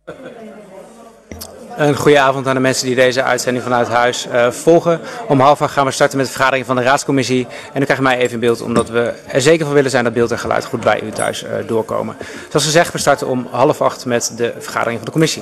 Een goede avond aan de mensen die deze uitzending vanuit huis volgen. Om 7:30 gaan we starten met de vergadering van de raadscommissie. En u krijgt mij even in beeld, omdat we er zeker van willen zijn dat beeld en geluid goed bij u thuis doorkomen. Zoals gezegd, we starten om 7:30 met de vergadering van de commissie.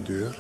deur.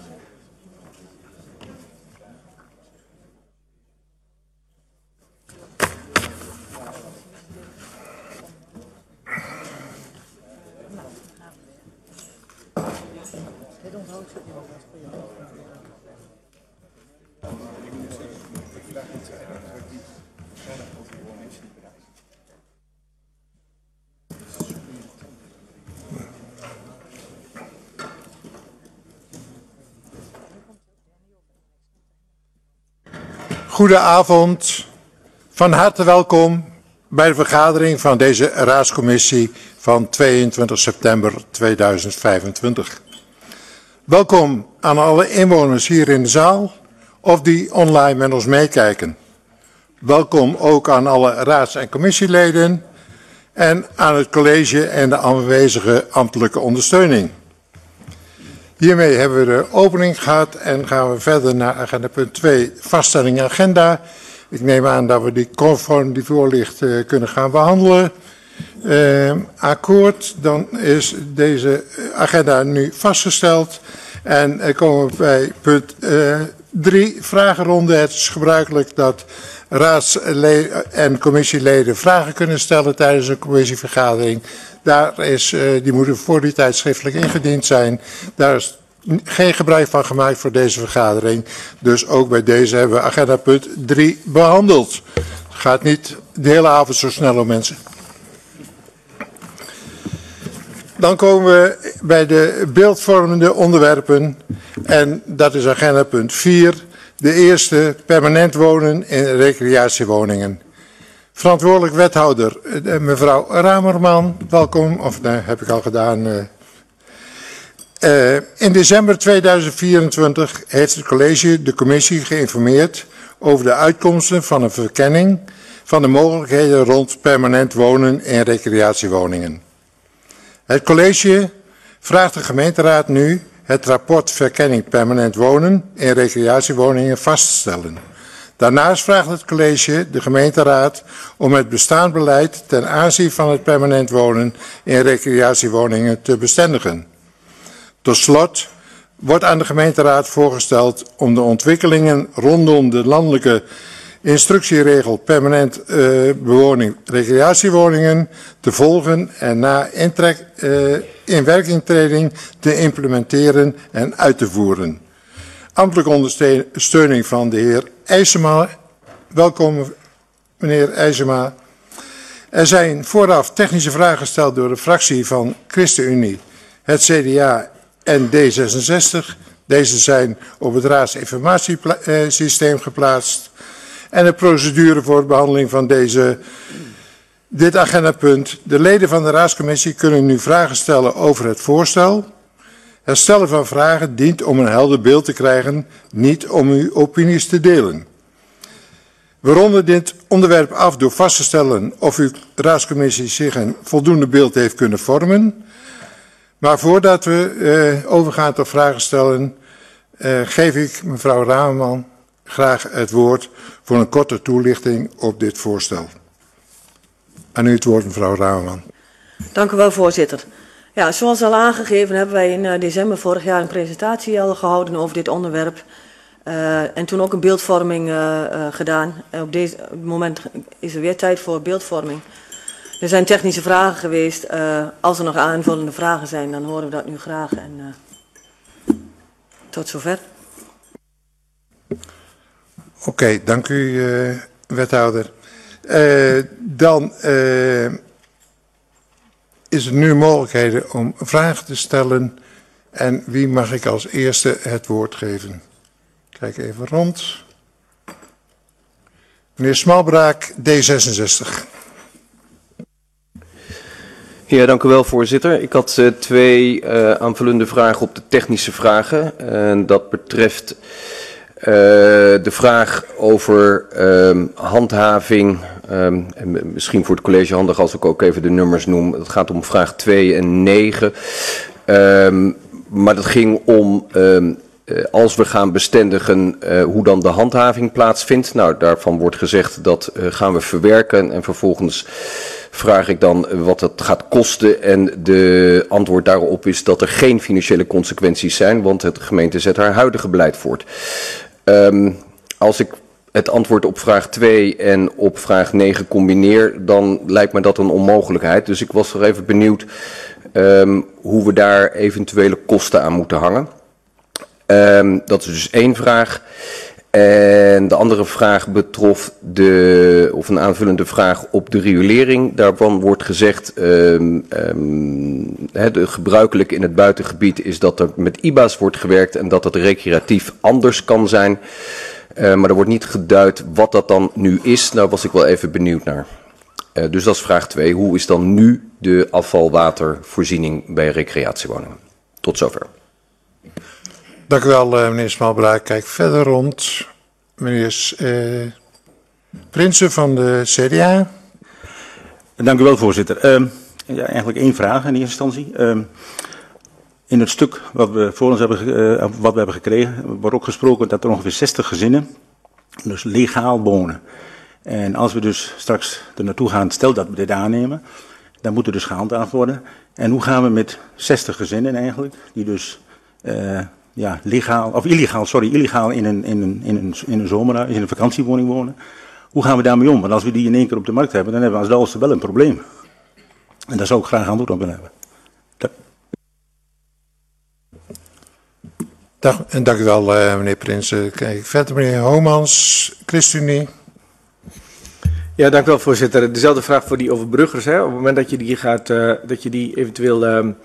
Goedenavond, van harte welkom bij de vergadering van deze raadscommissie van 22 september 2025. Welkom aan alle inwoners hier in de zaal of die online met ons meekijken. Welkom ook aan alle raads- en commissieleden en aan het college en de aanwezige ambtelijke ondersteuning. Hiermee hebben we de opening gehad en gaan we verder naar agenda punt 2, vaststelling agenda. Ik neem aan dat we die conform die voor ligt kunnen gaan behandelen. Akkoord, dan is deze agenda nu vastgesteld. En komen we bij punt 3, vragenronde. Het is gebruikelijk dat raadsleden en commissieleden vragen kunnen stellen tijdens een commissievergadering. Die moeten voor die tijd schriftelijk ingediend zijn. Daar is geen gebruik van gemaakt voor deze vergadering. Dus ook bij deze hebben we agenda punt 3 behandeld. Het gaat niet de hele avond zo snel om mensen. Dan komen we bij de beeldvormende onderwerpen. En dat is agenda punt 4. De eerste, permanent wonen in recreatiewoningen. Verantwoordelijk wethouder, mevrouw Ramerman, welkom. Of nee, heb ik al gedaan. In december 2024 heeft het college de commissie geïnformeerd over de uitkomsten van een verkenning van de mogelijkheden rond permanent wonen in recreatiewoningen. Het college vraagt de gemeenteraad nu het rapport verkenning permanent wonen in recreatiewoningen vast te stellen. Daarnaast vraagt het college de gemeenteraad om het bestaand beleid ten aanzien van het permanent wonen in recreatiewoningen te bestendigen. Tot slot wordt aan de gemeenteraad voorgesteld om de ontwikkelingen rondom de landelijke instructieregel permanent bewoning recreatiewoningen te volgen en na inwerkingtreding te implementeren en uit te voeren. Ambtelijke ondersteuning van de heer IJsema. Welkom, meneer IJsema. Er zijn vooraf technische vragen gesteld door de fractie van ChristenUnie, het CDA en D66. Deze zijn op het raadsinformatiesysteem geplaatst. En de procedure voor de behandeling van dit agendapunt. De leden van de raadscommissie kunnen nu vragen stellen over het voorstel. Het stellen van vragen dient om een helder beeld te krijgen, niet om uw opinies te delen. We ronden dit onderwerp af door vast te stellen of uw raadscommissie zich een voldoende beeld heeft kunnen vormen. Maar voordat we overgaan tot vragen stellen, geef ik mevrouw Ramerman graag het woord voor een korte toelichting op dit voorstel. Aan u het woord, mevrouw Ramerman. Dank u wel, voorzitter. Ja, zoals al aangegeven hebben wij in december vorig jaar een presentatie al gehouden over dit onderwerp. En toen ook een beeldvorming gedaan. En op dit moment is er weer tijd voor beeldvorming. Er zijn technische vragen geweest. Als er nog aanvullende vragen zijn, dan horen we dat nu graag. En tot zover. Oké, dank u, wethouder. Dan is er nu mogelijkheden om vragen te stellen. En wie mag ik als eerste het woord geven? Kijk even rond. Meneer Smalbraak, D66. Ja, dank u wel, voorzitter. Ik had twee aanvullende vragen op de technische vragen. En dat betreft de vraag over handhaving. En misschien voor het college handig als ik ook even de nummers noem. Het gaat om vraag 2 en 9. Maar dat ging om als we gaan bestendigen hoe dan de handhaving plaatsvindt. Nou, daarvan wordt gezegd dat gaan we verwerken en vervolgens vraag ik dan wat het gaat kosten. En de antwoord daarop is dat er geen financiële consequenties zijn, want de gemeente zet haar huidige beleid voort. Als ik het antwoord op vraag 2 en op vraag 9 combineer, dan lijkt me dat een onmogelijkheid. Dus ik was er even benieuwd hoe we daar eventuele kosten aan moeten hangen. Dat is dus één vraag. En de andere vraag betrof of een aanvullende vraag op de riolering. Daarvan wordt gezegd, gebruikelijk in het buitengebied is dat er met IBA's wordt gewerkt en dat het recreatief anders kan zijn. Maar er wordt niet geduid wat dat dan nu is. Daar was ik wel even benieuwd naar. Dus dat is vraag 2. Hoe is dan nu de afvalwatervoorziening bij recreatiewoningen? Tot zover. Dank u wel, meneer Smalbraak. Kijk verder rond. Meneer Prinsen van de CDA. Dank u wel, voorzitter. Eigenlijk één vraag in eerste instantie. In het stuk wat we voor ons hebben gekregen, wordt ook gesproken dat er ongeveer 60 gezinnen dus legaal wonen. En als we dus straks er naartoe gaan, stel dat we dit aannemen, dan moet er dus gehandhaafd worden. En hoe gaan we met 60 gezinnen eigenlijk, die dus illegaal in een zomerhuis, in een vakantiewoning wonen. Hoe gaan we daarmee om? Want als we die in één keer op de markt hebben, dan hebben we als Dalfsen wel een probleem. En daar zou ik graag antwoord op willen hebben. Dank u wel, meneer Prinsen. Kijk verder, meneer Homans, ChristenUnie. Ja, dank u wel, voorzitter. Dezelfde vraag voor die overbruggers. Hè. Op het moment dat je die eventueel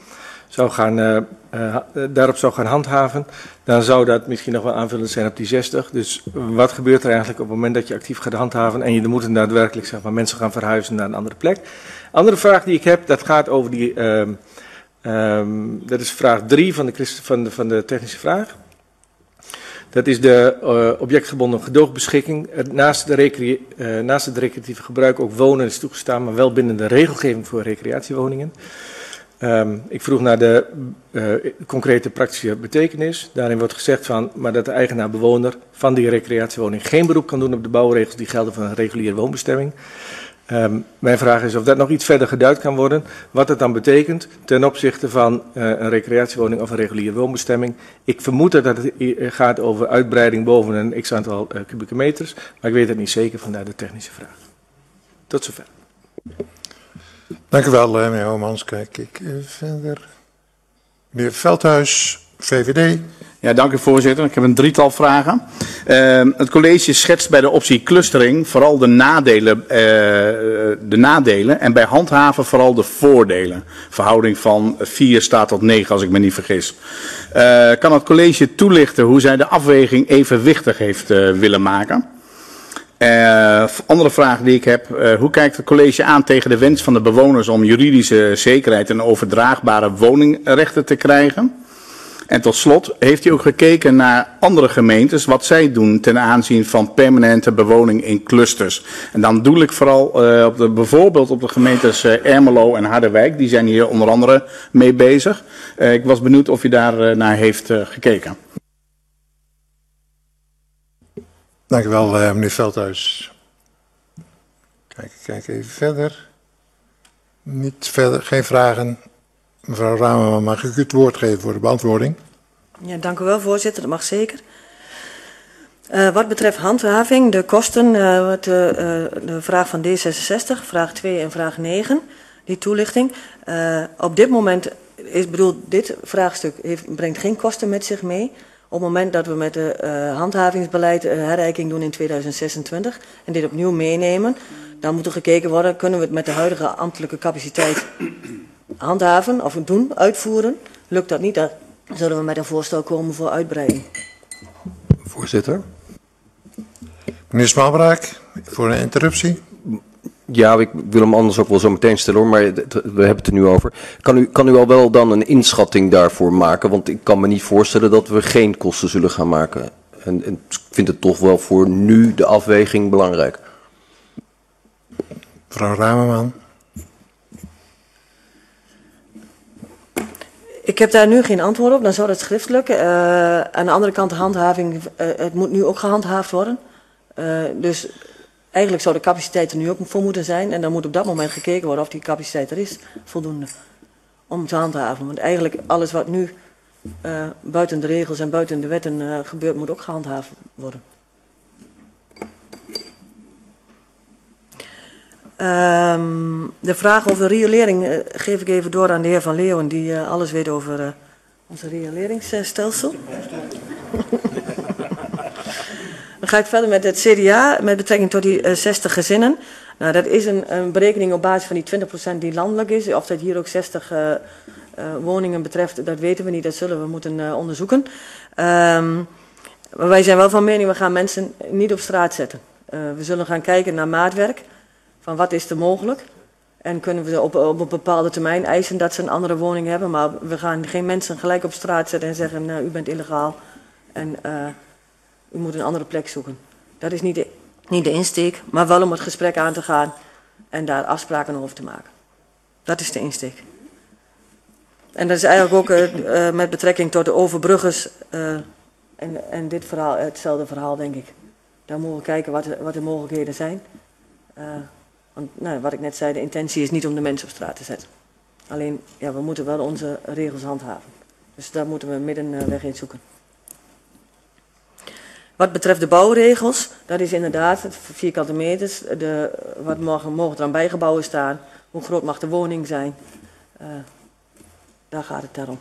daarop zou gaan handhaven, dan zou dat misschien nog wel aanvullend zijn op die 60. Dus wat gebeurt er eigenlijk op het moment dat je actief gaat handhaven en je moeten daadwerkelijk mensen gaan verhuizen naar een andere plek? Andere vraag die ik heb, dat gaat over die, dat is vraag 3 van de technische vraag. Dat is de objectgebonden gedoogbeschikking. Naast het recreatieve gebruik ook wonen is toegestaan, maar wel binnen de regelgeving voor recreatiewoningen. Ik vroeg naar de concrete praktische betekenis. Daarin wordt gezegd maar dat de eigenaar-bewoner van die recreatiewoning geen beroep kan doen op de bouwregels die gelden voor een reguliere woonbestemming. Mijn vraag is of dat nog iets verder geduid kan worden. Wat het dan betekent ten opzichte van een recreatiewoning of een reguliere woonbestemming. Ik vermoed dat het gaat over uitbreiding boven een x-aantal kubieke meters. Maar ik weet het niet zeker, vandaar de technische vraag. Tot zover. Dank u wel, meneer Homans. Kijk ik verder. Meneer Veldhuis, VVD. Ja, dank u, voorzitter. Ik heb een drietal vragen. Het college schetst bij de optie clustering vooral de nadelen en bij handhaven vooral de voordelen. Verhouding van 4 staat tot 9 als ik me niet vergis. Kan het college toelichten hoe zij de afweging evenwichtig heeft willen maken? Andere vraag die ik heb, hoe kijkt het college aan tegen de wens van de bewoners om juridische zekerheid en overdraagbare woningrechten te krijgen? En tot slot, heeft u ook gekeken naar andere gemeentes, wat zij doen ten aanzien van permanente bewoning in clusters? En dan doel ik vooral bijvoorbeeld op de gemeentes Ermelo en Harderwijk, die zijn hier onder andere mee bezig. Ik was benieuwd of u daar naar heeft gekeken. Dank u wel, meneer Veldhuis. Kijk even verder. Geen vragen. Mevrouw Rameman, mag ik u het woord geven voor de beantwoording? Ja, dank u wel, voorzitter. Dat mag zeker. Wat betreft handhaving, de kosten, de vraag van D66, vraag 2 en vraag 9, die toelichting. Op dit moment dit vraagstuk brengt geen kosten met zich mee. Op het moment dat we met de handhavingsbeleid herrijking doen in 2026 en dit opnieuw meenemen, dan moet er gekeken worden, kunnen we het met de huidige ambtelijke capaciteit handhaven of doen, uitvoeren. Lukt dat niet, dan zullen we met een voorstel komen voor uitbreiding. Voorzitter. Meneer Smalbraak, voor een interruptie. Ja, ik wil hem anders ook wel zo meteen stellen hoor, maar we hebben het er nu over. Kan u al wel dan een inschatting daarvoor maken? Want ik kan me niet voorstellen dat we geen kosten zullen gaan maken. En ik vind het toch wel voor nu de afweging belangrijk. Mevrouw Rameman. Ik heb daar nu geen antwoord op, dan zou dat schriftelijk. Aan de andere kant de handhaving, het moet nu ook gehandhaafd worden. Dus eigenlijk zou de capaciteit er nu ook voor moeten zijn. En dan moet op dat moment gekeken worden of die capaciteit er is, voldoende. Om te handhaven. Want eigenlijk alles wat nu buiten de regels en buiten de wetten gebeurt, moet ook gehandhaafd worden. De vraag over riolering geef ik even door aan de heer Van Leeuwen, die alles weet over onze rioleringsstelsel. Dan ga ik verder met het CDA, met betrekking tot die 60 gezinnen. Nou, dat is een berekening op basis van die 20% die landelijk is. Of dat hier ook 60 woningen betreft, dat weten we niet. Dat zullen we moeten onderzoeken. Maar wij zijn wel van mening, we gaan mensen niet op straat zetten. We zullen gaan kijken naar maatwerk. Van wat is er mogelijk? En kunnen we op een bepaalde termijn eisen dat ze een andere woning hebben. Maar we gaan geen mensen gelijk op straat zetten en zeggen, u bent illegaal. En u moet een andere plek zoeken. Dat is niet de insteek, maar wel om het gesprek aan te gaan en daar afspraken over te maken. Dat is de insteek. En dat is eigenlijk ook met betrekking tot de overbruggers en dit verhaal, hetzelfde verhaal, denk ik. Daar moeten we kijken wat de mogelijkheden zijn. Want nou, wat ik net zei, de intentie is niet om de mensen op straat te zetten. Alleen, ja, we moeten wel onze regels handhaven. Dus daar moeten we een middenweg in zoeken. Wat betreft de bouwregels, dat is inderdaad het vierkante meters. Wat mogen er aan bijgebouwen staan? Hoe groot mag de woning zijn? Daar gaat het daarom.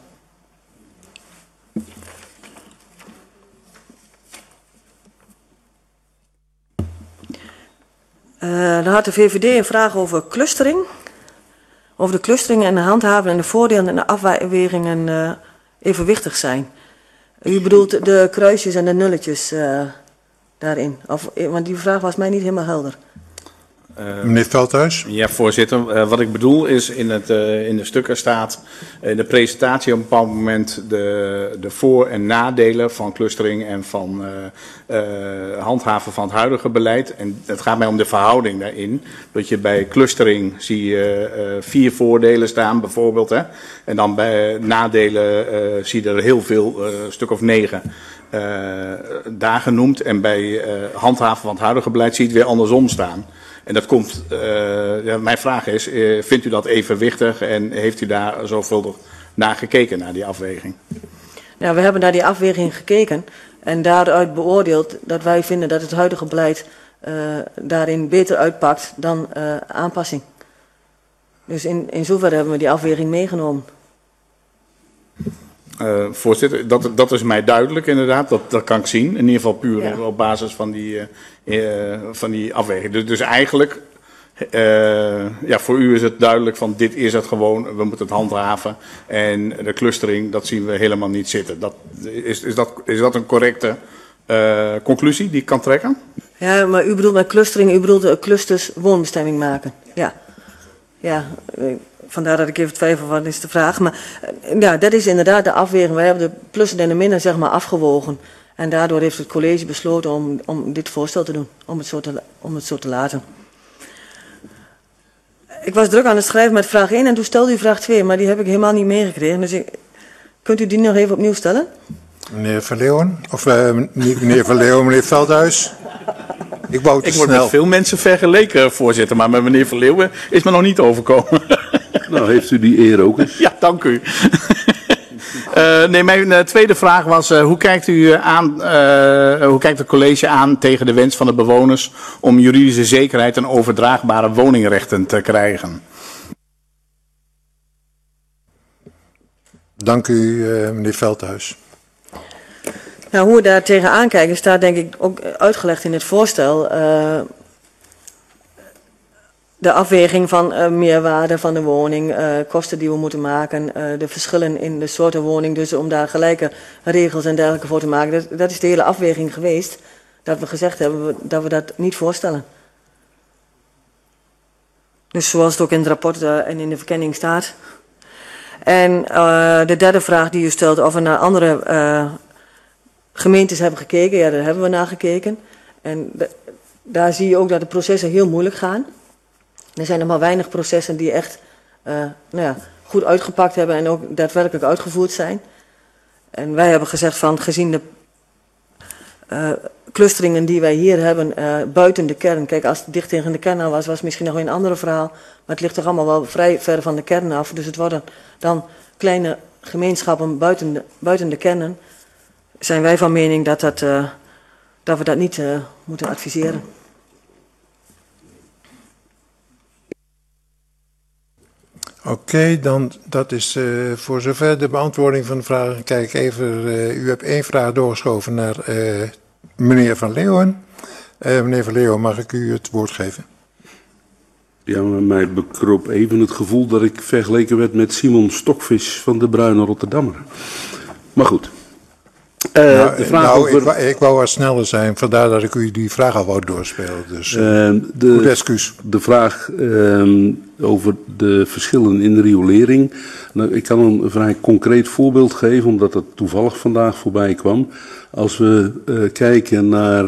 Dan had de VVD een vraag over clustering. Over de clustering en de handhaven en de voordelen en de afwegingen evenwichtig zijn. U bedoelt de kruisjes en de nulletjes daarin? Want die vraag was mij niet helemaal helder. Meneer Veldhuis. Ja, voorzitter. Wat ik bedoel is, in de stukken staat in de presentatie op een bepaald moment de voor- en nadelen van clustering en van handhaven van het huidige beleid. En het gaat mij om de verhouding daarin. Dat je bij clustering zie je 4 voordelen staan bijvoorbeeld. Hè? En dan bij nadelen zie je er heel veel, een stuk of 9. Daar genoemd. En bij handhaven van het huidige beleid zie je het weer andersom staan. En dat komt, mijn vraag is, vindt u dat evenwichtig en heeft u daar zorgvuldig naar gekeken, naar die afweging? Nou, we hebben naar die afweging gekeken en daaruit beoordeeld dat wij vinden dat het huidige beleid daarin beter uitpakt dan aanpassing. Dus in zoverre hebben we die afweging meegenomen. Voorzitter, dat is mij duidelijk inderdaad, dat kan ik zien. In ieder geval puur op basis van die afweging. Dus eigenlijk, voor u is het duidelijk van dit is het gewoon, we moeten het handhaven. En de clustering, dat zien we helemaal niet zitten. Is dat een correcte conclusie die ik kan trekken? Ja, maar u bedoelt met clustering, u bedoelt clusters woonbestemming maken. Ja. Vandaar dat ik even twijfel, wat is de vraag. Maar ja, dat is inderdaad de afweging. Wij hebben de plussen en de minnen zeg maar afgewogen. En daardoor heeft het college besloten om dit voorstel te doen. Om het zo te laten. Ik was druk aan het schrijven met vraag 1 en toen stelde u vraag 2. Maar die heb ik helemaal niet meegekregen. Dus kunt u die nog even opnieuw stellen? Meneer Van Leeuwen. Of niet meneer Van Leeuwen, meneer Veldhuis. Ik word met veel mensen vergeleken, voorzitter. Maar met meneer Van Leeuwen is me nog niet overkomen. Nou, heeft u die eer ook eens? Ja, dank u. Mijn tweede vraag was, hoe kijkt het college aan tegen de wens van de bewoners om juridische zekerheid en overdraagbare woningrechten te krijgen? Dank u, meneer Veldhuis. Nou, hoe we daar tegenaan kijken staat denk ik ook uitgelegd in het voorstel. De afweging van meerwaarde van de woning, kosten die we moeten maken, de verschillen in de soorten woning, dus om daar gelijke regels en dergelijke voor te maken. Dat is de hele afweging geweest, dat we gezegd hebben dat we dat niet voorstellen. Dus zoals het ook in het rapport en in de verkenning staat. En de derde vraag die u stelt, of we naar andere gemeentes hebben gekeken, ja, daar hebben we naar gekeken. En daar zie je ook dat de processen heel moeilijk gaan. Er zijn nog maar weinig processen die echt goed uitgepakt hebben en ook daadwerkelijk uitgevoerd zijn. En wij hebben gezegd van gezien de clusteringen die wij hier hebben buiten de kern. Kijk, als het dicht tegen de kern aan was het misschien nog een ander verhaal. Maar het ligt toch allemaal wel vrij ver van de kern af. Dus het worden dan kleine gemeenschappen buiten de kernen. Zijn wij van mening dat we dat niet moeten adviseren. Oké, dan dat is voor zover de beantwoording van de vraag. Kijk even, u hebt 1 vraag doorgeschoven naar meneer Van Leeuwen. Meneer Van Leeuwen, mag ik u het woord geven? Ja, maar mij bekroop even het gevoel dat ik vergeleken werd met Simon Stokvis van de Bruine Rotterdammer. Maar goed. De vraag over... ik wou wat sneller zijn, vandaar dat ik u die vraag al wou doorspelen. Dus goed excuus. De vraag over de verschillen in de riolering. Nou, ik kan een vrij concreet voorbeeld geven, omdat het toevallig vandaag voorbij kwam. Als we kijken naar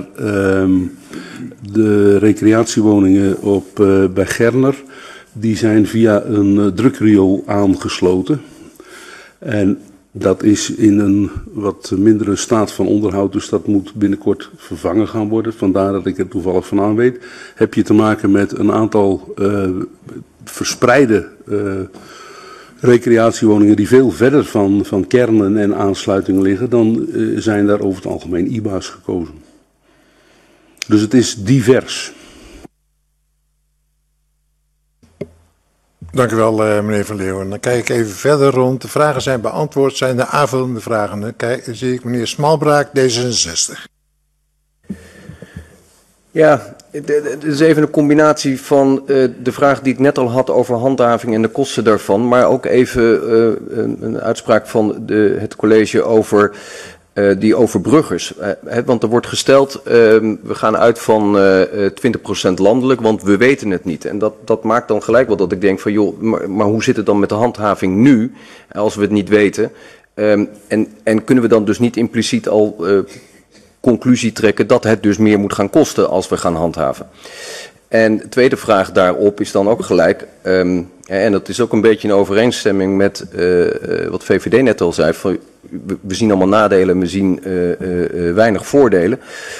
de recreatiewoningen bij Gerner, die zijn via een drukriool aangesloten. En dat is in een wat mindere staat van onderhoud, dus dat moet binnenkort vervangen gaan worden. Vandaar dat ik er toevallig van aan weet. Heb je te maken met een aantal verspreide recreatiewoningen die veel verder van kernen en aansluitingen liggen, dan zijn daar over het algemeen IBA's gekozen. Dus het is divers. Dank u wel, meneer Van Leeuwen. Dan kijk ik even verder rond. De vragen zijn beantwoord, zijn de aanvullende vragen. Dan zie ik meneer Smalbraak, D66. Ja, het is even een combinatie van de vraag die ik net al had over handhaving en de kosten daarvan, maar ook even een uitspraak van het college over die overbruggers. Want er wordt gesteld, we gaan uit van 20% landelijk, want we weten het niet. En dat maakt dan gelijk wel dat ik denk van joh, maar hoe zit het dan met de handhaving nu, als we het niet weten? En kunnen we dan dus niet impliciet al conclusie trekken dat het dus meer moet gaan kosten als we gaan handhaven? En de tweede vraag daarop is dan ook gelijk, en dat is ook een beetje in overeenstemming met wat VVD net al zei, van, we zien allemaal nadelen, we zien weinig voordelen.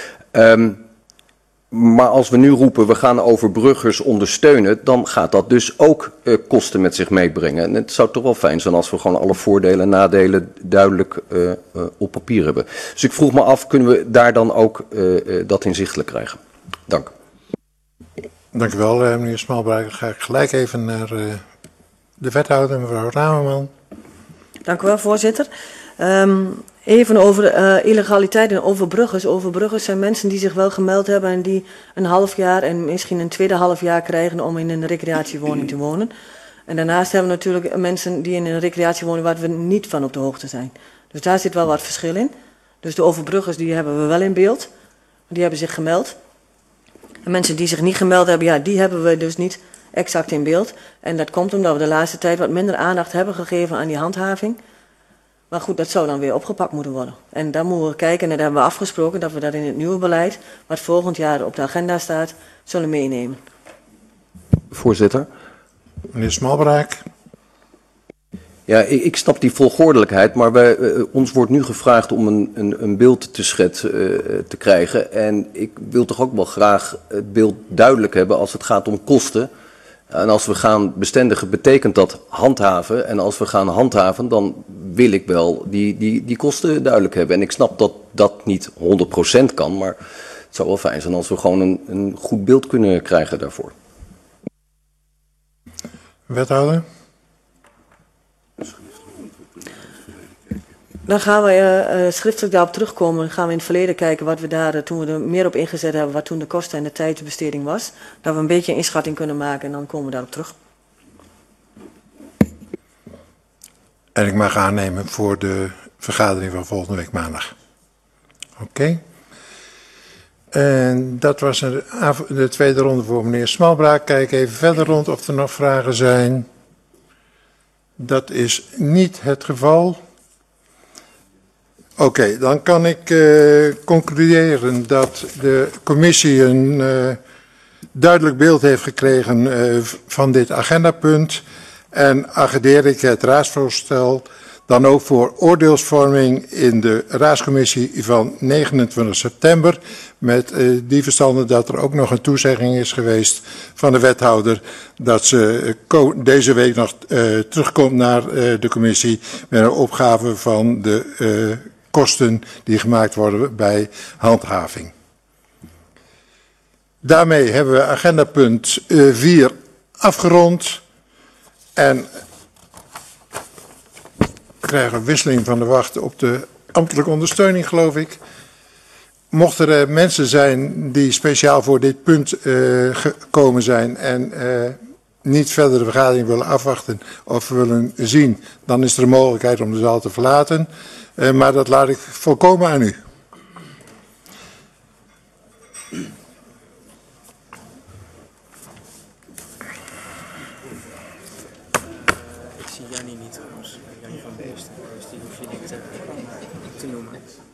Maar als we nu roepen, we gaan overbruggers ondersteunen, dan gaat dat dus ook kosten met zich meebrengen. En het zou toch wel fijn zijn als we gewoon alle voordelen en nadelen duidelijk op papier hebben. Dus ik vroeg me af, kunnen we daar dan ook dat inzichtelijk krijgen? Dank. Dank u wel, meneer Smalbraak. Dan ga ik gelijk even naar de wethouder, mevrouw Ramerman. Dank u wel, voorzitter. Even over illegaliteit en overbruggers. Overbruggers zijn mensen die zich wel gemeld hebben en die een half jaar en misschien een tweede half jaar krijgen om in een recreatiewoning te wonen. En daarnaast hebben we natuurlijk mensen die in een recreatiewoning waar we niet van op de hoogte zijn. Dus daar zit wel wat verschil in. Dus de overbruggers die hebben we wel in beeld. Die hebben zich gemeld. En mensen die zich niet gemeld hebben, ja, die hebben we dus niet exact in beeld. En dat komt omdat we de laatste tijd wat minder aandacht hebben gegeven aan die handhaving. Maar goed, dat zou dan weer opgepakt moeten worden. En daar moeten we kijken, en daar hebben we afgesproken dat we dat in het nieuwe beleid, wat volgend jaar op de agenda staat, zullen meenemen. Voorzitter. Meneer Smalbraak. Ja, ik snap die volgordelijkheid, maar ons wordt nu gevraagd om een beeld te krijgen. En ik wil toch ook wel graag het beeld duidelijk hebben als het gaat om kosten. En als we gaan bestendigen, betekent dat handhaven. En als we gaan handhaven, dan wil ik wel die kosten duidelijk hebben. En ik snap dat dat niet 100% kan, maar het zou wel fijn zijn als we gewoon een goed beeld kunnen krijgen daarvoor. Wethouder. Dan gaan we schriftelijk daarop terugkomen. Dan gaan we in het verleden kijken wat we daar, toen we er meer op ingezet hebben, wat toen de kosten en de tijdbesteding was. Dat we een beetje een inschatting kunnen maken en dan komen we daarop terug. En ik mag aannemen voor de vergadering van volgende week maandag. Oké. En dat was de tweede ronde voor meneer Smalbraak. Kijk even verder rond of er nog vragen zijn. Dat is niet het geval. Oké, dan kan ik concluderen dat de commissie een duidelijk beeld heeft gekregen van dit agendapunt. En agendeer ik het raadsvoorstel Dan ook voor oordeelsvorming in de raadscommissie van 29 september. Met die verstande dat er ook nog een toezegging is geweest van de wethouder. Dat ze deze week nog terugkomt naar de commissie met een opgave van de kosten die gemaakt worden bij handhaving. Daarmee hebben we agenda punt 4 afgerond. En we krijgen een wisseling van de wacht op de ambtelijke ondersteuning, geloof ik. Mochten er mensen zijn die speciaal voor dit punt gekomen zijn en niet verder de vergadering willen afwachten of willen zien, dan is er een mogelijkheid om de zaal te verlaten. Maar dat laat ik volkomen aan u. Jannie niet trouwens, Jannie van Beesten, dus die hoef je niet te noemen.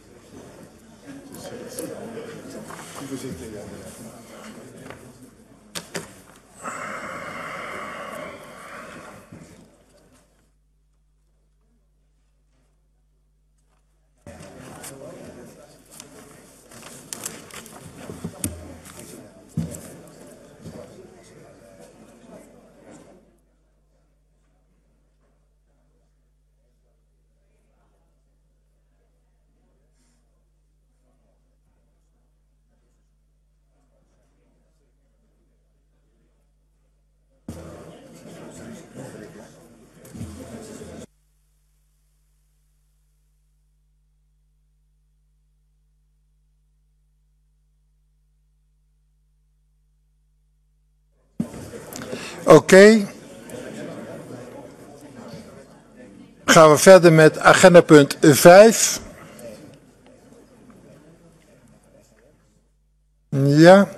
Oké. Gaan we verder met agenda punt 5. Ja.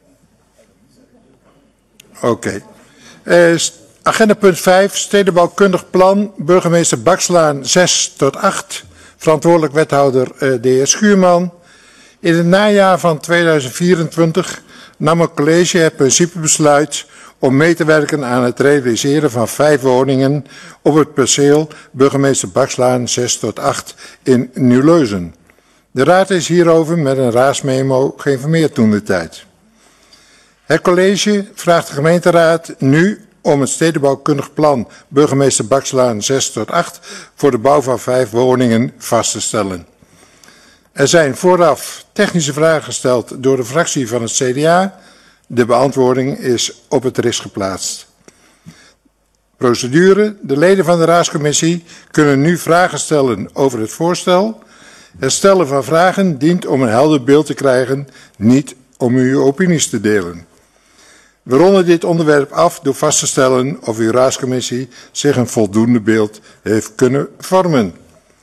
Oké. Agenda punt 5, stedenbouwkundig plan, burgemeester Bakslaan 6 tot 8. Verantwoordelijk wethouder de heer Schuurman. In het najaar van 2024 nam het college het principebesluit om mee te werken aan het realiseren van 5 woningen op het perceel burgemeester Bakslaan 6 tot 8 in Nieuwleusen. De raad is hierover met een raadsmemo geïnformeerd toentertijd. Het college vraagt de gemeenteraad nu om het stedenbouwkundig plan burgemeester Bakslaan 6 tot 8 voor de bouw van 5 woningen vast te stellen. Er zijn vooraf technische vragen gesteld door de fractie van het CDA. De beantwoording is op het RIS geplaatst. Procedure. De leden van de raadscommissie kunnen nu vragen stellen over het voorstel. Het stellen van vragen dient om een helder beeld te krijgen, niet om uw opinies te delen. We ronden dit onderwerp af door vast te stellen of uw raadscommissie zich een voldoende beeld heeft kunnen vormen.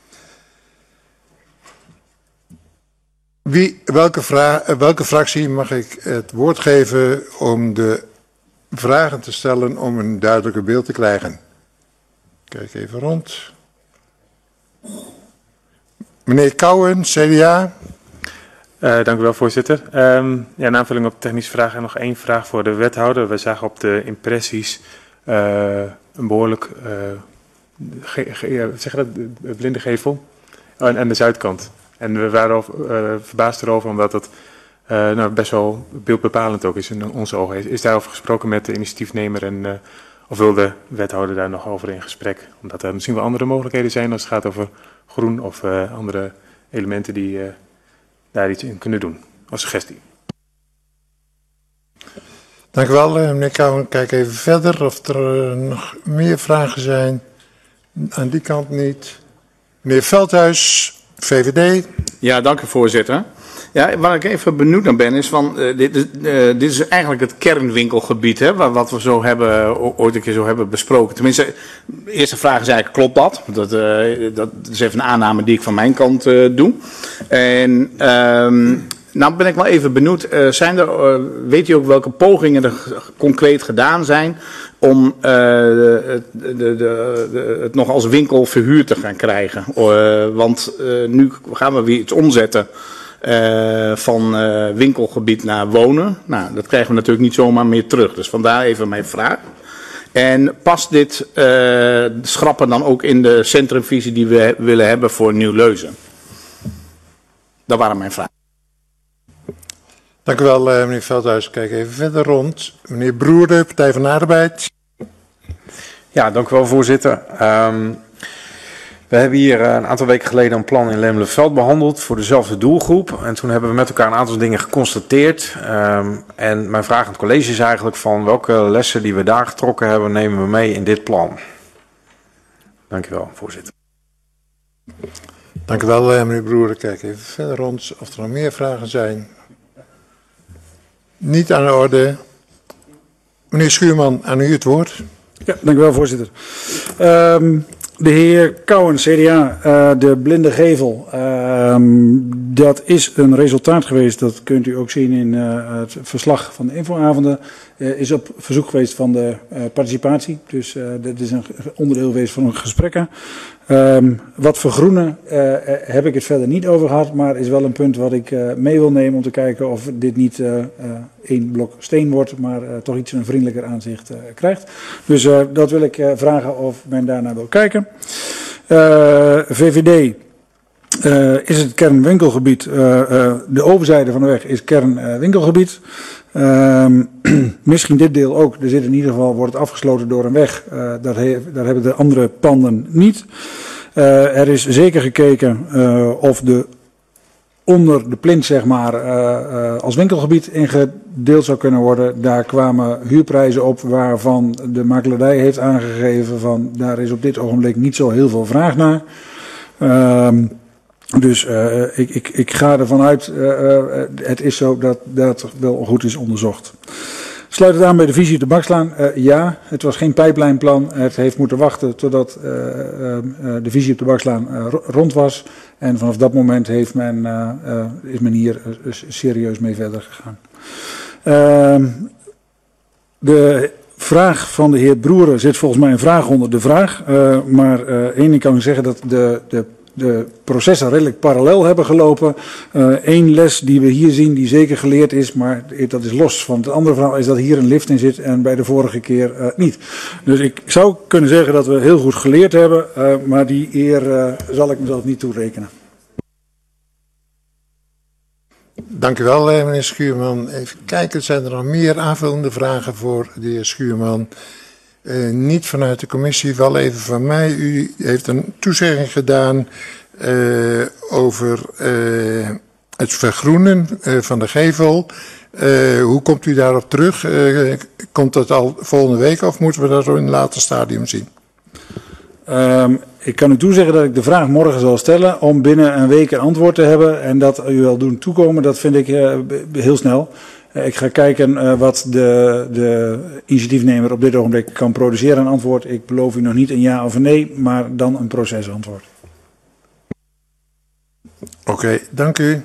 Welke fractie mag ik het woord geven om de vragen te stellen om een duidelijker beeld te krijgen? Kijk even rond. Meneer Kouwen, CDA. Dank u wel, voorzitter. In aanvulling op de technische vraag en nog 1 vraag voor de wethouder. We zagen op de impressies een behoorlijk blinde gevel aan de zuidkant. En we waren verbaasd erover omdat het best wel beeldbepalend ook is in onze ogen. Is daarover gesproken met de initiatiefnemer en of wil de wethouder daar nog over in gesprek? Omdat er misschien wel andere mogelijkheden zijn als het gaat over groen of andere elementen die daar iets in kunnen doen, als suggestie. Dank u wel, meneer Kouwen. Kijk even verder of er nog meer vragen zijn. Aan die kant niet. Meneer Veldhuis, VVD. Ja, dank u, voorzitter. Ja, waar ik even benieuwd naar ben is van, dit is eigenlijk het kernwinkelgebied, hè, wat we zo hebben, ooit een keer zo hebben besproken. Tenminste, de eerste vraag is eigenlijk, klopt dat? Dat is even een aanname die ik van mijn kant doe. En nou ben ik wel even benieuwd, weet u ook welke pogingen er concreet gedaan zijn om het nog als winkel verhuurd te gaan krijgen? Want nu gaan we weer iets omzetten van winkelgebied naar wonen. Nou, dat krijgen we natuurlijk niet zomaar meer terug. Dus vandaar even mijn vraag. En past dit schrappen dan ook in de centrumvisie die we willen hebben voor Nieuw-Leuzen? Dat waren mijn vragen. Dank u wel, meneer Veldhuis. Kijk even verder rond. Meneer Broerde, Partij van de Arbeid. Ja, dank u wel, voorzitter. We hebben hier een aantal weken geleden een plan in Lemelenveld behandeld voor dezelfde doelgroep. En toen hebben we met elkaar een aantal dingen geconstateerd. En mijn vraag aan het college is eigenlijk van welke lessen die we daar getrokken hebben, nemen we mee in dit plan. Dank u wel, voorzitter. Dank u wel, meneer Broerde. Kijk even verder rond of er nog meer vragen zijn. Niet aan de orde. Meneer Schuurman, aan u het woord. Ja, dank u wel, voorzitter. De heer Kouwen, CDA, de blinde gevel, dat is een resultaat geweest, dat kunt u ook zien in het verslag van de infoavonden, is op verzoek geweest van de participatie. Dus dat is een onderdeel geweest van onze gesprekken. Wat vergroenen heb ik het verder niet over gehad, maar is wel een punt wat ik mee wil nemen om te kijken of dit niet één blok steen wordt, maar toch iets een vriendelijker aanzicht krijgt. Dus dat wil ik vragen of men daarnaar wil kijken. VVD is het kernwinkelgebied. De overzijde van de weg is kernwinkelgebied. Misschien dit deel ook. Er zit in ieder geval, wordt het afgesloten door een weg. Daar hebben de andere panden niet. Er is zeker gekeken of onder de plint, zeg maar, als winkelgebied ingedeeld zou kunnen worden. Daar kwamen huurprijzen op waarvan de makelaardij heeft aangegeven van daar is op dit ogenblik niet zo heel veel vraag naar. Dus ik ga ervan uit, het is zo dat dat wel goed is onderzocht. Sluit het aan bij de visie op de Bakslaan. Ja, het was geen pijplijnplan. Het heeft moeten wachten totdat de visie op de Bakslaan rond was. En vanaf dat moment heeft is men hier serieus mee verder gegaan. De vraag van de heer Broeren zit volgens mij een vraag onder de vraag. Maar één ding kan ik zeggen dat de processen redelijk parallel hebben gelopen. Eén les die we hier zien, die zeker geleerd is, maar dat is los van het andere verhaal, is dat hier een lift in zit en bij de vorige keer niet. Dus ik zou kunnen zeggen dat we heel goed geleerd hebben, maar die eer zal ik mezelf niet toerekenen. Dank u wel, meneer Schuurman. Even kijken, zijn er nog meer aanvullende vragen voor de heer Schuurman? Niet vanuit de commissie, wel even van mij. U heeft een toezegging gedaan over het vergroenen van de gevel. Hoe komt u daarop terug? Komt dat al volgende week of moeten we dat in een later stadium zien? Ik kan u toezeggen dat ik de vraag morgen zal stellen om binnen een week een antwoord te hebben. En dat u wel doen toekomen, dat vind ik heel snel. Ik ga kijken wat de initiatiefnemer op dit ogenblik kan produceren een antwoord. Ik beloof u nog niet een ja of een nee, maar dan een procesantwoord. Oké, dank u.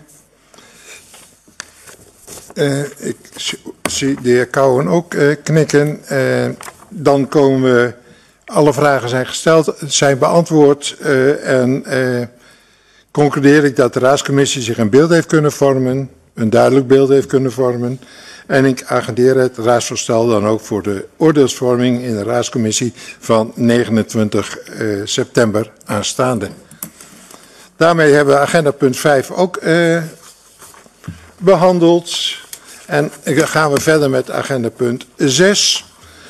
Ik zie de heer Kouwen ook knikken. Dan komen we, alle vragen zijn gesteld, zijn beantwoord en concludeer ik dat de raadscommissie zich een beeld heeft kunnen vormen. Een duidelijk beeld heeft kunnen vormen. En ik agendeer het raadsvoorstel dan ook voor de oordeelsvorming in de raadscommissie van 29 september aanstaande. Daarmee hebben we agenda punt 5 ook behandeld. En dan gaan we verder met agenda punt 6.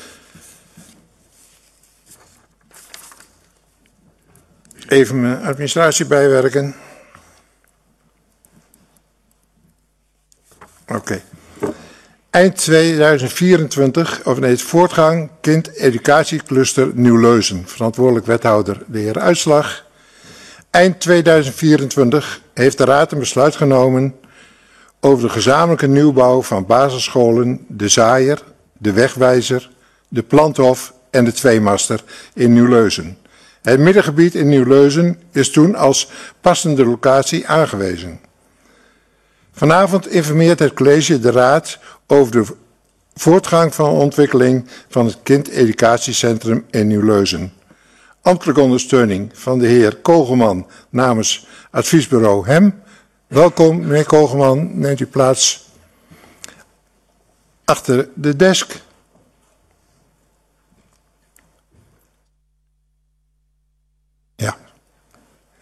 Even mijn administratie bijwerken. Oké. Eind 2024, of nee, het voortgang kind-educatiecluster Nieuw-Leuzen. Verantwoordelijk wethouder de heer Uitslag. Eind 2024 heeft de Raad een besluit genomen over de gezamenlijke nieuwbouw van basisscholen De Zaaier, De Wegwijzer, De Planthof en de Tweemaster in Nieuw-Leuzen. Het middengebied in Nieuw-Leuzen is toen als passende locatie aangewezen. Vanavond informeert het college de Raad over de voortgang van de ontwikkeling van het kindeducatiecentrum in Nieuw-Leuzen. Ambtelijke ondersteuning van de heer Kogelman namens adviesbureau HEM. Welkom, meneer Kogelman. Neemt u plaats achter de desk.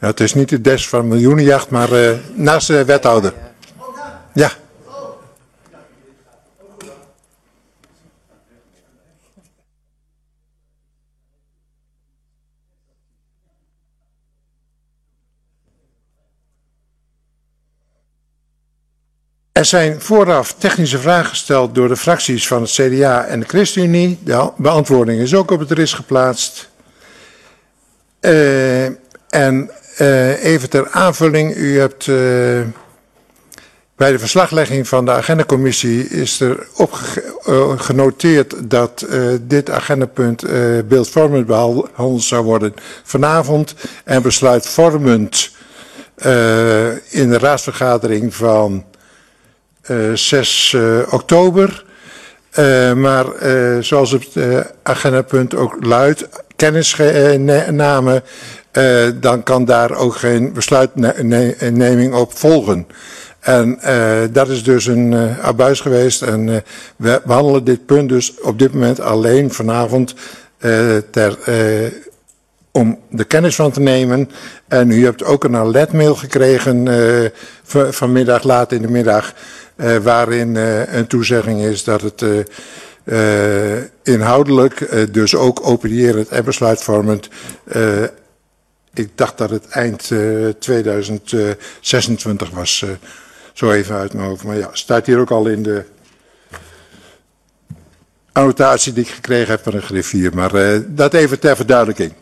Ja, het is niet de des van miljoenenjacht, maar naast de wethouder. Ja. Er zijn vooraf technische vragen gesteld door de fracties van het CDA en de ChristenUnie. De beantwoording is ook op het RIS geplaatst. Even ter aanvulling, u hebt bij de verslaglegging van de agendacommissie is er genoteerd dat dit agendapunt beeldvormend behandeld zou worden vanavond en besluitvormend in de raadsvergadering van 6 oktober. Maar zoals het agendapunt ook luidt, kennisname, dan kan daar ook geen besluitneming op volgen. En dat is dus een abuis geweest en we behandelen dit punt dus op dit moment alleen vanavond om de kennis van te nemen. En u hebt ook een alertmail gekregen vanmiddag, laat in de middag, waarin een toezegging is dat het inhoudelijk, dus ook opinierend en besluitvormend, ik dacht dat het eind 2026 was, zo even uit mijn hoofd. Maar ja, staat hier ook al in de annotatie die ik gekregen heb van een griffier. Maar dat even ter verduidelijking.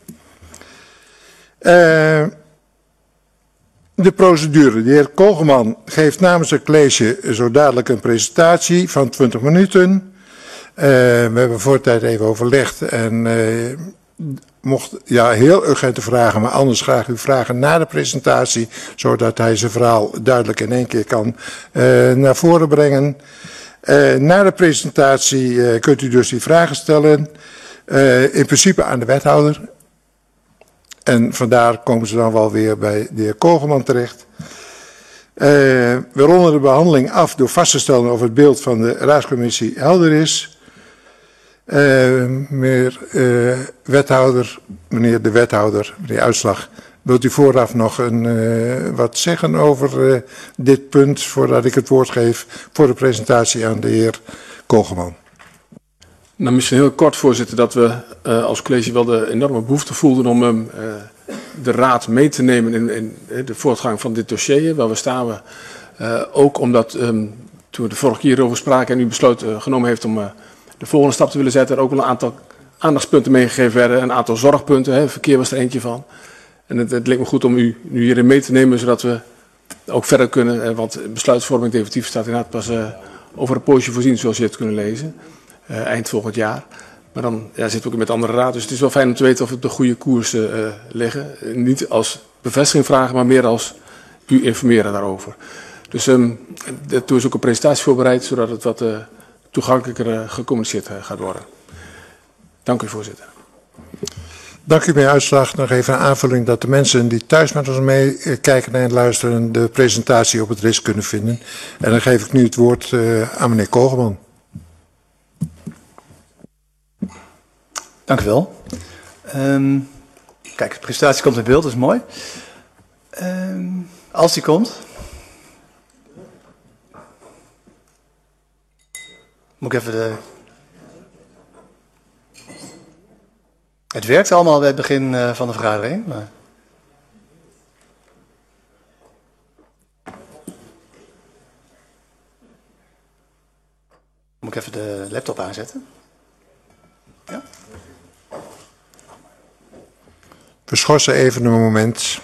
De procedure. De heer Kogelman geeft namens het college zo dadelijk een presentatie van 20 minuten. We hebben voor de tijd even overlegd en mocht heel urgente vragen, maar anders graag uw vragen na de presentatie, zodat hij zijn verhaal duidelijk in één keer kan naar voren brengen. Na de presentatie kunt u dus die vragen stellen, in principe aan de wethouder. En vandaar komen ze dan wel weer bij de heer Kogelman terecht. We ronden de behandeling af door vast te stellen of het beeld van de raadscommissie helder is. Meneer de wethouder, meneer Uitslag, wilt u vooraf nog wat zeggen over dit punt, voordat ik het woord geef voor de presentatie aan de heer Kogelman? Nou, misschien heel kort, voorzitter, dat we als college wel de enorme behoefte voelden om de raad mee te nemen in de voortgang van dit dossier. Waar we staan we ook omdat toen we de vorige keer over spraken en u besloot genomen heeft om de volgende stap te willen zetten, er ook wel een aantal aandachtspunten meegegeven werden. Een aantal zorgpunten, verkeer was er eentje van. En het leek me goed om u nu hierin mee te nemen, zodat we ook verder kunnen. Want besluitvorming definitief staat inderdaad pas over een poosje voorzien, zoals je het kunnen lezen. Eind volgend jaar. Maar dan zitten we ook met andere raad. Dus het is wel fijn om te weten of we op de goede koers liggen. Niet als bevestiging vragen, maar meer als u informeren daarover. Dus toen is ook een presentatie voorbereid, zodat het wat toegankelijker gecommuniceerd gaat worden. Dank u, voorzitter. Dank u, meneer Uitslag. Nog even een aanvulling dat de mensen die thuis met ons meekijken en luisteren de presentatie op het RIS kunnen vinden. En dan geef ik nu het woord aan meneer Kogelman. Dank u wel. Kijk, de presentatie komt in beeld, dat is mooi. Als die komt. Moet ik even de... Het werkt allemaal bij het begin van de vergadering. Maar... Moet ik even de laptop aanzetten? Ja. We schorsen even een moment.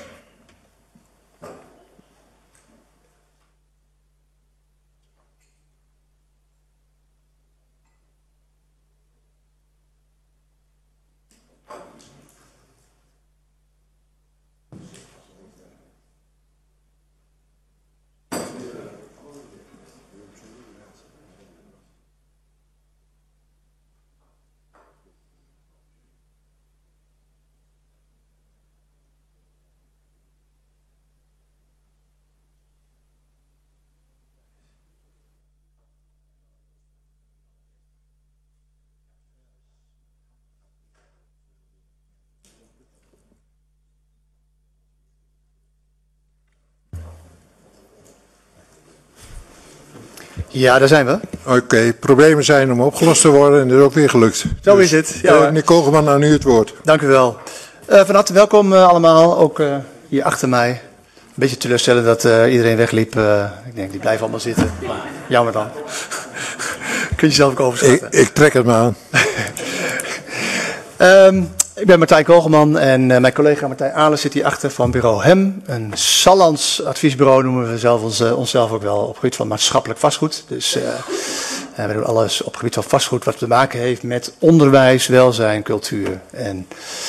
Ja, daar zijn we. Oké, problemen zijn om opgelost te worden en dat is ook weer gelukt. Zo is het. Ja, meneer Kogelman, aan u het woord. Dank u wel. Van harte welkom allemaal, ook hier achter mij. Een beetje teleurstellend dat iedereen wegliep. Ik denk, die blijven allemaal zitten. Maar jammer dan. Kun je zelf ook overschatten. Ik trek het maar aan. Ik ben Martijn Kogelman en mijn collega Martijn Alen zit hier achter van bureau HEM. Een Sallands adviesbureau noemen we onszelf ook wel op het gebied van maatschappelijk vastgoed. Dus we doen alles op het gebied van vastgoed wat te maken heeft met onderwijs, welzijn, cultuur en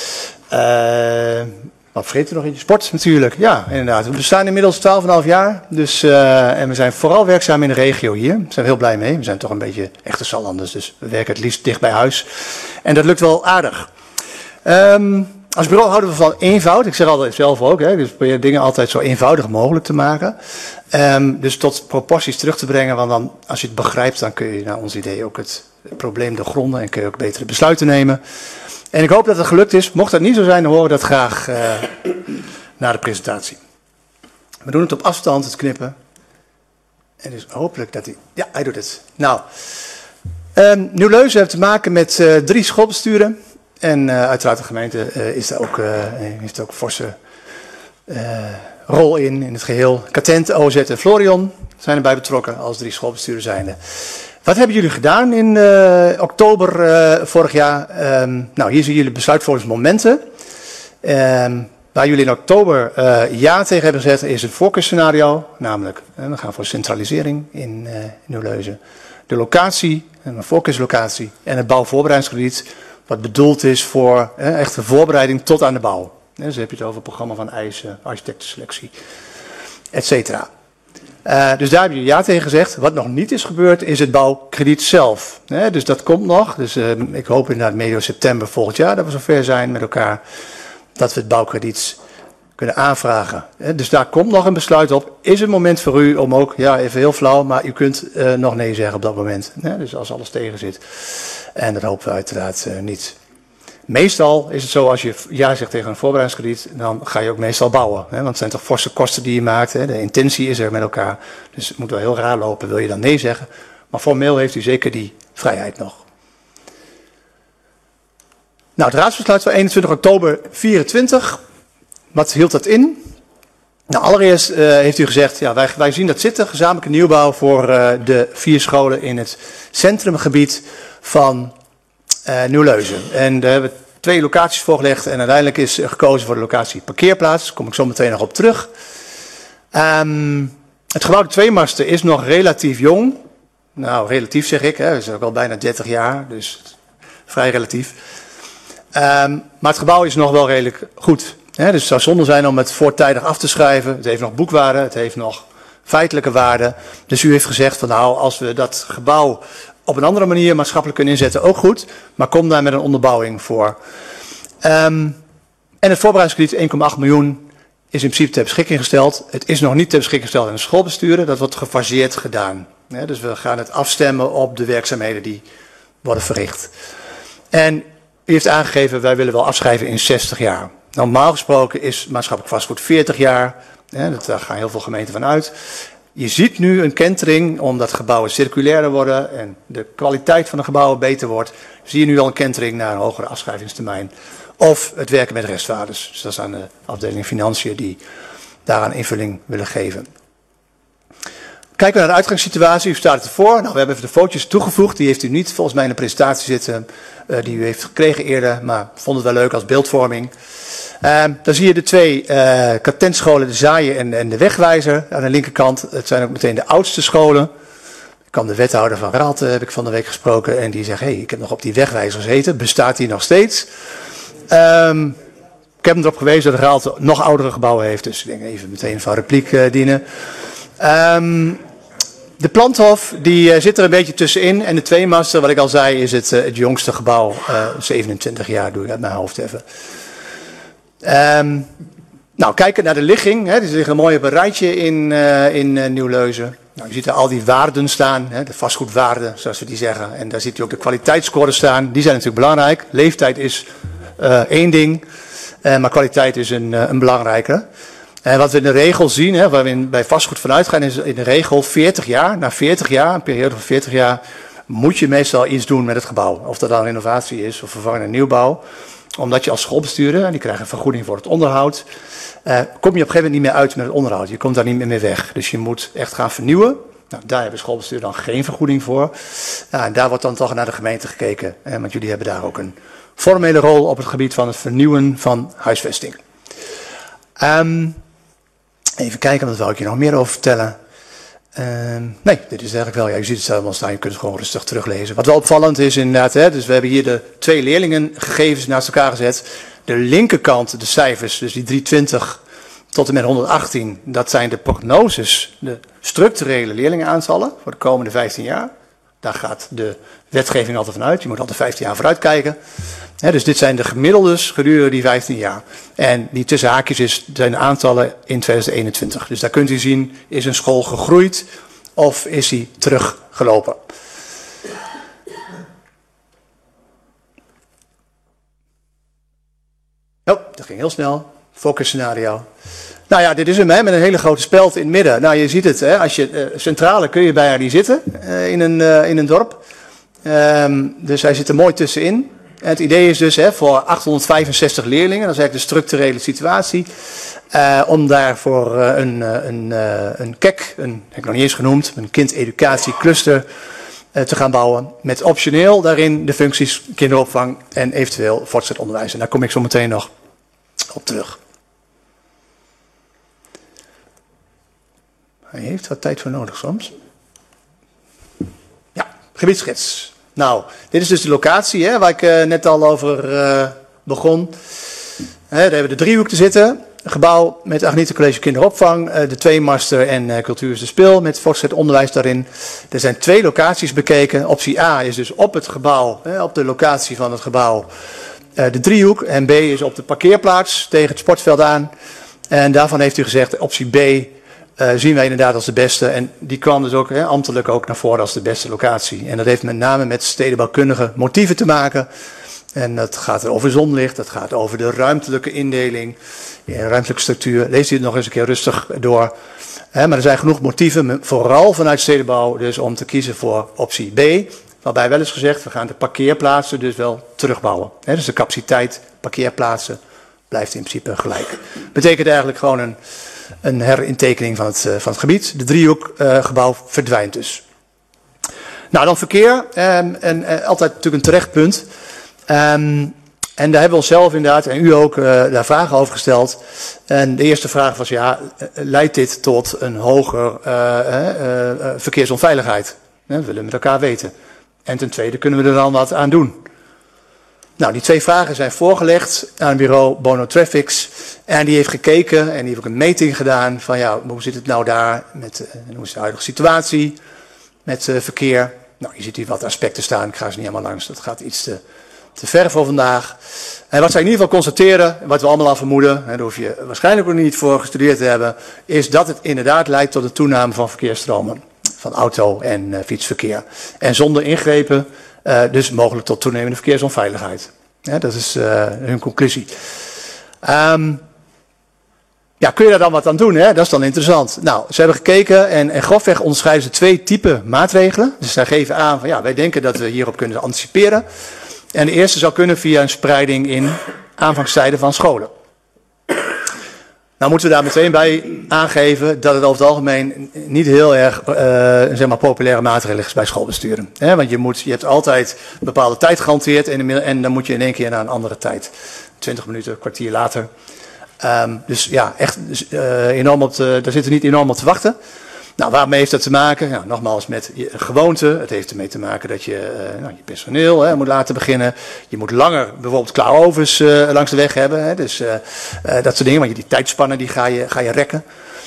wat vergeet u nog in je sport natuurlijk. Ja, inderdaad. We bestaan inmiddels 12,5 jaar dus, en we zijn vooral werkzaam in de regio hier. Daar zijn we heel blij mee. We zijn toch een beetje echte Sallanders, dus we werken het liefst dicht bij huis. En dat lukt wel aardig. Als bureau houden we van eenvoud. Ik zeg altijd zelf ook, dus we proberen dingen altijd zo eenvoudig mogelijk te maken. Dus tot proporties terug te brengen, want dan, als je het begrijpt, dan kun je naar ons idee ook het probleem doorgronden en kun je ook betere besluiten nemen. En ik hoop dat het gelukt is. Mocht dat niet zo zijn, dan horen we dat graag na de presentatie. We doen het op afstand, het knippen. En dus hopelijk dat hij... Ja, hij doet het. Nou, Nieuw-Leuzen heeft te maken met 3 schoolbesturen. En uiteraard de gemeente heeft ook een forse rol in het geheel. Katent, OZ en Florion zijn erbij betrokken als 3 schoolbesturen zijnde. Wat hebben jullie gedaan in oktober vorig jaar? Nou, hier zien jullie besluitvormingsmomenten. Waar jullie in oktober ja tegen hebben gezegd is het voorkeursscenario. Namelijk, we gaan voor centralisering in Nieuw-Leuzen. De locatie, een voorkeurslocatie en het bouwvoorbereidingskrediet. Wat bedoeld is voor echte voorbereiding tot aan de bouw. Dus dan heb je het over het programma van eisen, architectenselectie, et cetera. Dus daar hebben jullie ja tegen gezegd. Wat nog niet is gebeurd is het bouwkrediet zelf. Dus dat komt nog. Dus ik hoop inderdaad medio september volgend jaar dat we zover zijn met elkaar. Dat we het bouwkrediet kunnen aanvragen. Dus daar komt nog een besluit op. Is het moment voor u om ook, ja even heel flauw, maar u kunt nog nee zeggen op dat moment. Dus als alles tegen zit. En dat hopen we uiteraard niet. Meestal is het zo, als je ja zegt tegen een voorbereidingskrediet, dan ga je ook meestal bouwen. Want het zijn toch forse kosten die je maakt. De intentie is er met elkaar. Dus het moet wel heel raar lopen, wil je dan nee zeggen. Maar formeel heeft u zeker die vrijheid nog. Nou, het raadsbesluit van 21 oktober 24. Wat hield dat in? Nou, allereerst heeft u gezegd, ja, wij zien dat zitten, gezamenlijke nieuwbouw voor de 4 scholen in het centrumgebied van Nieuw-Leuzen. En daar hebben we 2 locaties voorgelegd en uiteindelijk is gekozen voor de locatie parkeerplaats. Daar kom ik zo meteen nog op terug. Het gebouw de 2 masten is nog relatief jong. Nou, relatief zeg ik, het is ook al bijna 30 jaar, dus vrij relatief. Maar het gebouw is nog wel redelijk goed. Dus het zou zonde zijn om het voortijdig af te schrijven. Het heeft nog boekwaarde, het heeft nog feitelijke waarde. Dus u heeft gezegd van nou, als we dat gebouw op een andere manier maatschappelijk kunnen inzetten, ook goed. Maar kom daar met een onderbouwing voor. En het voorbereidingskrediet 1,8 miljoen is in principe ter beschikking gesteld. Het is nog niet ter beschikking gesteld aan de schoolbesturen. Dat wordt gefaseerd gedaan. Dus we gaan het afstemmen op de werkzaamheden die worden verricht. En u heeft aangegeven, wij willen wel afschrijven in 60 jaar. Normaal gesproken is maatschappelijk vastgoed 40 jaar. Daar gaan heel veel gemeenten van uit. Je ziet nu een kentering, omdat gebouwen circulairder worden en de kwaliteit van de gebouwen beter wordt. Zie je nu al een kentering naar een hogere afschrijvingstermijn. Of het werken met restwaardes. Dus dat is aan de afdeling Financiën die daaraan invulling willen geven. Kijken we naar de uitgangssituatie, u staat het ervoor. Nou, we hebben even de foto's toegevoegd. Die heeft u niet volgens mij in de presentatie zitten die u heeft gekregen eerder. Maar vond het wel leuk als beeldvorming. Dan zie je de 2 katentscholen, de Zaaien en de Wegwijzer aan de linkerkant. Het zijn ook meteen de oudste scholen. Ik kwam de wethouder van Raalte, heb ik van de week gesproken. En die zegt, hey, ik heb nog op die Wegwijzer gezeten. Bestaat die nog steeds? Ik heb hem erop gewezen dat Raalte nog oudere gebouwen heeft. Dus ik denk even meteen van repliek dienen. De Planthof die zit er een beetje tussenin. En de 2 masten, wat ik al zei, is het jongste gebouw. 27 jaar doe ik uit mijn hoofd even. Nou, kijken naar de ligging. Die liggen mooi op een rijtje in Nieuw-Leuzen. Nou, je ziet er al die waarden staan, de vastgoedwaarden, zoals we die zeggen. En daar ziet u ook de kwaliteitsscores staan. Die zijn natuurlijk belangrijk. Leeftijd is 1 ding, maar kwaliteit is een belangrijke. En wat we in de regel zien, hè, waar we bij vastgoed vanuit gaan, is in de regel 40 jaar. Na 40 jaar, een periode van 40 jaar, moet je meestal iets doen met het gebouw. Of dat dan renovatie is of vervanging en nieuwbouw. Omdat je als schoolbestuurder, en die krijgt een vergoeding voor het onderhoud, kom je op een gegeven moment niet meer uit met het onderhoud. Je komt daar niet meer mee weg. Dus je moet echt gaan vernieuwen. Nou, daar hebben schoolbestuurders dan geen vergoeding voor. En daar wordt dan toch naar de gemeente gekeken. Want jullie hebben daar ook een formele rol op het gebied van het vernieuwen van huisvesting. Even kijken, wat wil ik je nog meer over vertellen? Nee, dit is eigenlijk wel, ja, je ziet het allemaal staan, je kunt het gewoon rustig teruglezen. Wat wel opvallend is inderdaad, hè, dus we hebben hier de 2 leerlingengegevens naast elkaar gezet. De linkerkant, de cijfers, dus die 320 tot en met 118, dat zijn de prognoses, de structurele leerlingenaantallen voor de komende 15 jaar. Daar gaat de wetgeving altijd vanuit, je moet altijd 15 jaar vooruit kijken. Dus dit zijn de gemiddeldes gedurende die 15 jaar. En die tussen haakjes zijn de aantallen in 2021. Dus daar kunt u zien, is een school gegroeid of is die teruggelopen. Oh, dat ging heel snel. Focus scenario. Nou ja, dit is hem, hè, met een hele grote speld in het midden. Nou, je ziet het, hè, als je centrale kun je bijna niet zitten in een dorp. Dus hij zit er mooi tussenin. En het idee is dus, hè, voor 865 leerlingen, dat is eigenlijk de structurele situatie, om daarvoor een KEC, heb ik nog niet eens genoemd, een kindeducatiecluster te gaan bouwen. Met optioneel daarin de functies kinderopvang en eventueel voortgezet onderwijs. En daar kom ik zo meteen nog op terug. Hij heeft wat tijd voor nodig soms. Ja, gebiedsgids. Nou, dit is dus de locatie, hè, waar ik net al over begon. Daar hebben we de driehoek te zitten. Een gebouw met Agnete College Kinderopvang, de tweemaster en Cultuur is de Spil met voortgezet onderwijs daarin. Er zijn 2 locaties bekeken. Optie A is dus op het gebouw, op de locatie van het gebouw, de driehoek. En B is op de parkeerplaats tegen het sportveld aan. En daarvan heeft u gezegd, optie B zien wij inderdaad als de beste. En die kwam dus ook ambtelijk ook naar voren als de beste locatie. En dat heeft met name met stedenbouwkundige motieven te maken. En dat gaat over zonlicht, dat gaat over de ruimtelijke indeling, ruimtelijke structuur. Lees u het nog eens een keer rustig door. Maar er zijn genoeg motieven, vooral vanuit stedenbouw, dus om te kiezen voor optie B. Waarbij wel eens gezegd, we gaan de parkeerplaatsen dus wel terugbouwen. Dus de capaciteit parkeerplaatsen blijft in principe gelijk. Betekent eigenlijk gewoon een herintekening van het gebied. De driehoekgebouw verdwijnt dus. Nou, dan verkeer. En altijd natuurlijk een terecht punt. En daar hebben we onszelf inderdaad, en u ook, daar vragen over gesteld. En de eerste vraag was, ja, leidt dit tot een hoger verkeersonveiligheid? Dat willen we met elkaar weten. En ten tweede, kunnen we er dan wat aan doen? Nou, die 2 vragen zijn voorgelegd aan het bureau Bono Traffics. En die heeft gekeken en die heeft ook een meting gedaan van, ja, hoe zit het nou daar met hoe is de huidige situatie met verkeer? Nou, je ziet hier wat aspecten staan, ik ga ze niet allemaal langs, dat gaat iets te ver voor vandaag. En wat zij in ieder geval constateren, wat we allemaal al vermoeden, daar hoef je waarschijnlijk ook niet voor gestudeerd te hebben, is dat het inderdaad leidt tot een toename van verkeersstromen, van auto- en fietsverkeer. En zonder ingrepen, dus mogelijk tot toenemende verkeersonveiligheid. Ja, dat is hun conclusie. Ja, kun je daar dan wat aan doen? Hè? Dat is dan interessant. Nou, ze hebben gekeken en grofweg onderscheiden ze 2 typen maatregelen. Dus zij geven aan van, ja, wij denken dat we hierop kunnen anticiperen. En de eerste zou kunnen via een spreiding in aanvangstijden van scholen. Nou moeten we daar meteen bij aangeven dat het over het algemeen niet heel erg zeg maar populaire maatregelen is bij schoolbesturen. Want je hebt altijd een bepaalde tijd gehanteerd en dan moet je in één keer naar een andere tijd. 20 minuten, een kwartier later. Dus ja, echt enorm daar zitten we niet enorm op te wachten. Nou, waarmee heeft dat te maken? Nou, nogmaals met je gewoonte. Het heeft ermee te maken dat je je personeel moet laten beginnen. Je moet langer bijvoorbeeld klauwovens langs de weg hebben. Hè? Dus dat soort dingen, want die tijdspannen die ga je rekken.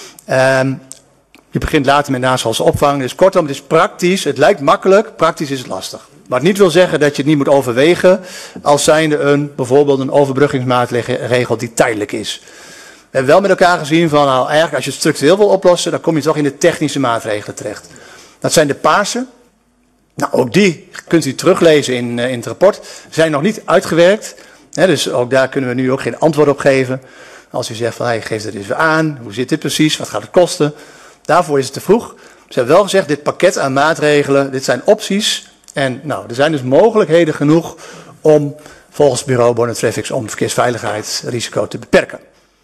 Je begint later met naschoolse opvang. Dus kortom, het is praktisch. Het lijkt makkelijk, praktisch is het lastig. Wat niet wil zeggen dat je het niet moet overwegen als zijnde bijvoorbeeld een overbruggingsmaatregel die tijdelijk is. We hebben wel met elkaar gezien van, nou eigenlijk als je het structureel wil oplossen, dan kom je toch in de technische maatregelen terecht. Dat zijn de paarse. Nou, ook die kunt u teruglezen in het rapport. Zijn nog niet uitgewerkt. Dus ook daar kunnen we nu ook geen antwoord op geven. Als u zegt van, hey, geef het eens weer aan, hoe zit dit precies, wat gaat het kosten? Daarvoor is het te vroeg. Ze hebben wel gezegd, dit pakket aan maatregelen, dit zijn opties. En nou, er zijn dus mogelijkheden genoeg om volgens bureau Bono-Traffics om verkeersveiligheidsrisico te beperken.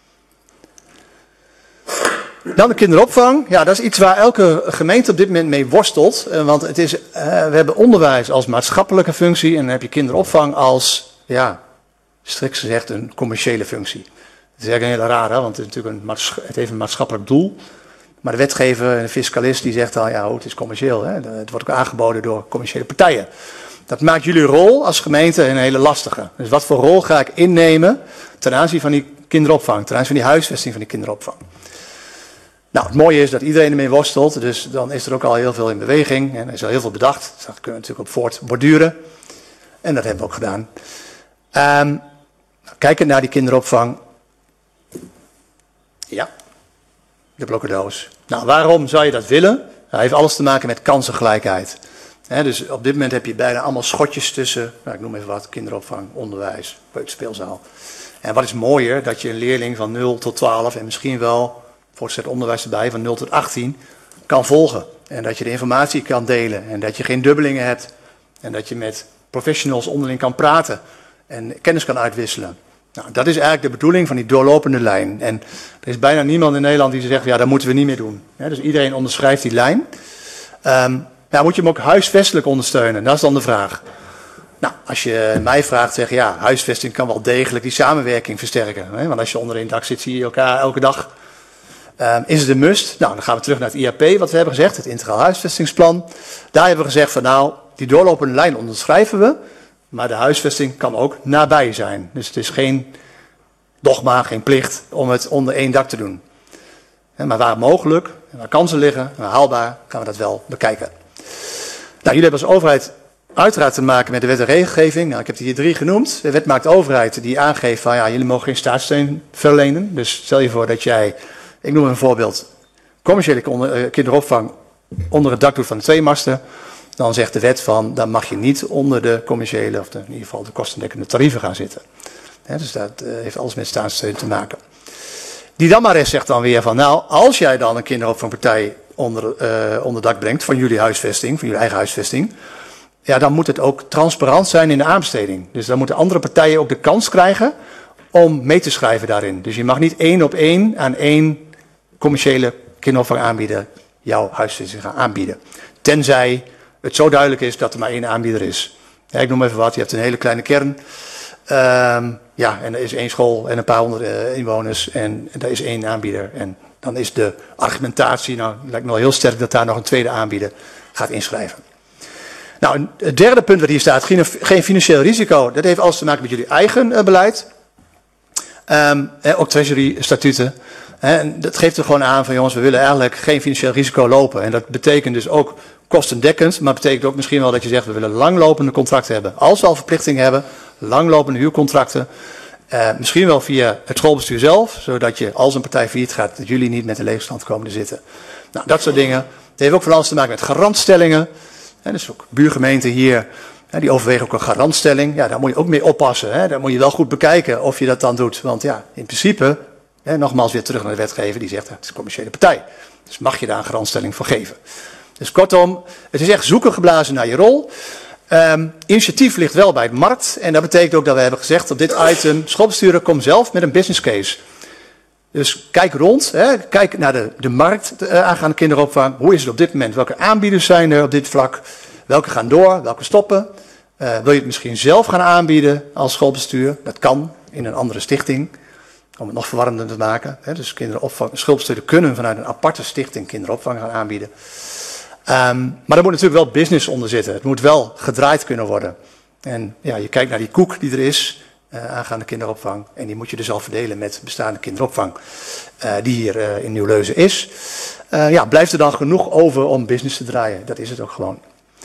Dan de kinderopvang. Ja, dat is iets waar elke gemeente op dit moment mee worstelt. Want het is, we hebben onderwijs als maatschappelijke functie en dan heb je kinderopvang als, ja, strikt gezegd een commerciële functie. Dat is eigenlijk een hele rare, want het, is natuurlijk het heeft een maatschappelijk doel. Maar de wetgever en de fiscalist die zegt al, ja, het is commercieel. Hè? Het wordt ook aangeboden door commerciële partijen. Dat maakt jullie rol als gemeente een hele lastige. Dus wat voor rol ga ik innemen ten aanzien van die kinderopvang, ten aanzien van die huisvesting van die kinderopvang? Nou, het mooie is dat iedereen ermee worstelt, dus dan is er ook al heel veel in beweging en er is al heel veel bedacht. Dus daar kunnen we natuurlijk op voortborduren. En dat hebben we ook gedaan. Kijkend naar die kinderopvang. Ja, de blokkendoos. Nou, waarom zou je dat willen? Dat heeft alles te maken met kansengelijkheid. Dus op dit moment heb je bijna allemaal schotjes tussen, nou, ik noem even wat, kinderopvang, onderwijs, peuterspeelzaal. En wat is mooier, dat je een leerling van 0 tot 12 en misschien wel voortgezet onderwijs erbij van 0 tot 18 kan volgen. En dat je de informatie kan delen en dat je geen dubbelingen hebt. En dat je met professionals onderling kan praten en kennis kan uitwisselen. Nou, dat is eigenlijk de bedoeling van die doorlopende lijn. En er is bijna niemand in Nederland die zegt, ja, dat moeten we niet meer doen. Dus iedereen onderschrijft die lijn. Moet je hem ook huisvestelijk ondersteunen? Dat is dan de vraag. Nou, als je mij vraagt, zeg je, ja, huisvesting kan wel degelijk die samenwerking versterken. Want als je onder één dak zit, zie je elkaar elke dag. Is het een must? Nou, dan gaan we terug naar het IAP, wat we hebben gezegd, het Integraal Huisvestingsplan. Daar hebben we gezegd van, nou, die doorlopende lijn onderschrijven we, maar de huisvesting kan ook nabij zijn. Dus het is geen dogma, geen plicht om het onder één dak te doen. Maar waar mogelijk, en waar kansen liggen, waar haalbaar, gaan we dat wel bekijken. Nou, jullie hebben als overheid uiteraard te maken met de wet en regelgeving. Nou, ik heb die hier 3 genoemd. De wet maakt de overheid die aangeeft van, ja, jullie mogen geen staatssteun verlenen. Dus stel je voor dat jij, ik noem een voorbeeld, commerciële kinderopvang onder het dak doet van de 2 masten. Dan zegt de wet van, dan mag je niet onder de commerciële, of in ieder geval de kostendekkende tarieven gaan zitten. Dus dat heeft alles met staatssteun te maken. Die dan maar eens zegt dan weer van, nou, als jij dan een kinderopvangpartij onder dak brengt van jullie huisvesting, van jullie eigen huisvesting, ja, dan moet het ook transparant zijn in de aanbesteding. Dus dan moeten andere partijen ook de kans krijgen om mee te schrijven daarin. Dus je mag niet 1 op 1 aan 1 commerciële kinderopvangaanbieder jouw huisvesting gaan aanbieden. Tenzij het zo duidelijk is dat er maar 1 aanbieder is. Ja, ik noem even wat, je hebt een hele kleine kern. En er is 1 school en een paar 100 inwoners en er is 1 aanbieder. En dan is de argumentatie, nou, lijkt me wel heel sterk dat daar nog een tweede aanbieder gaat inschrijven. Nou, het derde punt wat hier staat, geen financieel risico. Dat heeft alles te maken met jullie eigen beleid. Ook treasury statuten. En dat geeft er gewoon aan van, jongens, we willen eigenlijk geen financieel risico lopen. En dat betekent dus ook kostendekkend, maar betekent ook misschien wel dat je zegt, we willen langlopende contracten hebben. Als we al verplichtingen hebben, langlopende huurcontracten. Misschien wel via het schoolbestuur zelf, zodat je als een partij failliet gaat, dat jullie niet met de leegstand komen te zitten. Nou, dat soort dingen. Het heeft ook van alles te maken met garantstellingen. Dus ook buurgemeenten hier, die overwegen ook een garantstelling. Ja, daar moet je ook mee oppassen. Daar moet je wel goed bekijken of je dat dan doet. Want ja, in principe, nogmaals weer terug naar de wetgever, die zegt, het is een commerciële partij. Dus mag je daar een garantstelling voor geven. Dus kortom, het is echt zoeken geblazen naar je rol. Initiatief ligt wel bij de markt. En dat betekent ook dat we hebben gezegd op dit item, schoolbestuurder, kom zelf met een business case. Dus kijk rond, kijk naar de markt aangaande kinderopvang. Hoe is het op dit moment? Welke aanbieders zijn er op dit vlak? Welke gaan door? Welke stoppen? Wil je het misschien zelf gaan aanbieden als schoolbestuur? Dat kan in een andere stichting, om het nog verwarrender te maken. Dus schoolbestuurder kunnen vanuit een aparte stichting kinderopvang gaan aanbieden. Maar er moet natuurlijk wel business onder zitten. Het moet wel gedraaid kunnen worden. En ja, je kijkt naar die koek die er is aangaande kinderopvang. En die moet je dus al verdelen met bestaande kinderopvang die hier in Nieuw-Leuzen is. Blijft er dan genoeg over om business te draaien? Dat is het ook gewoon.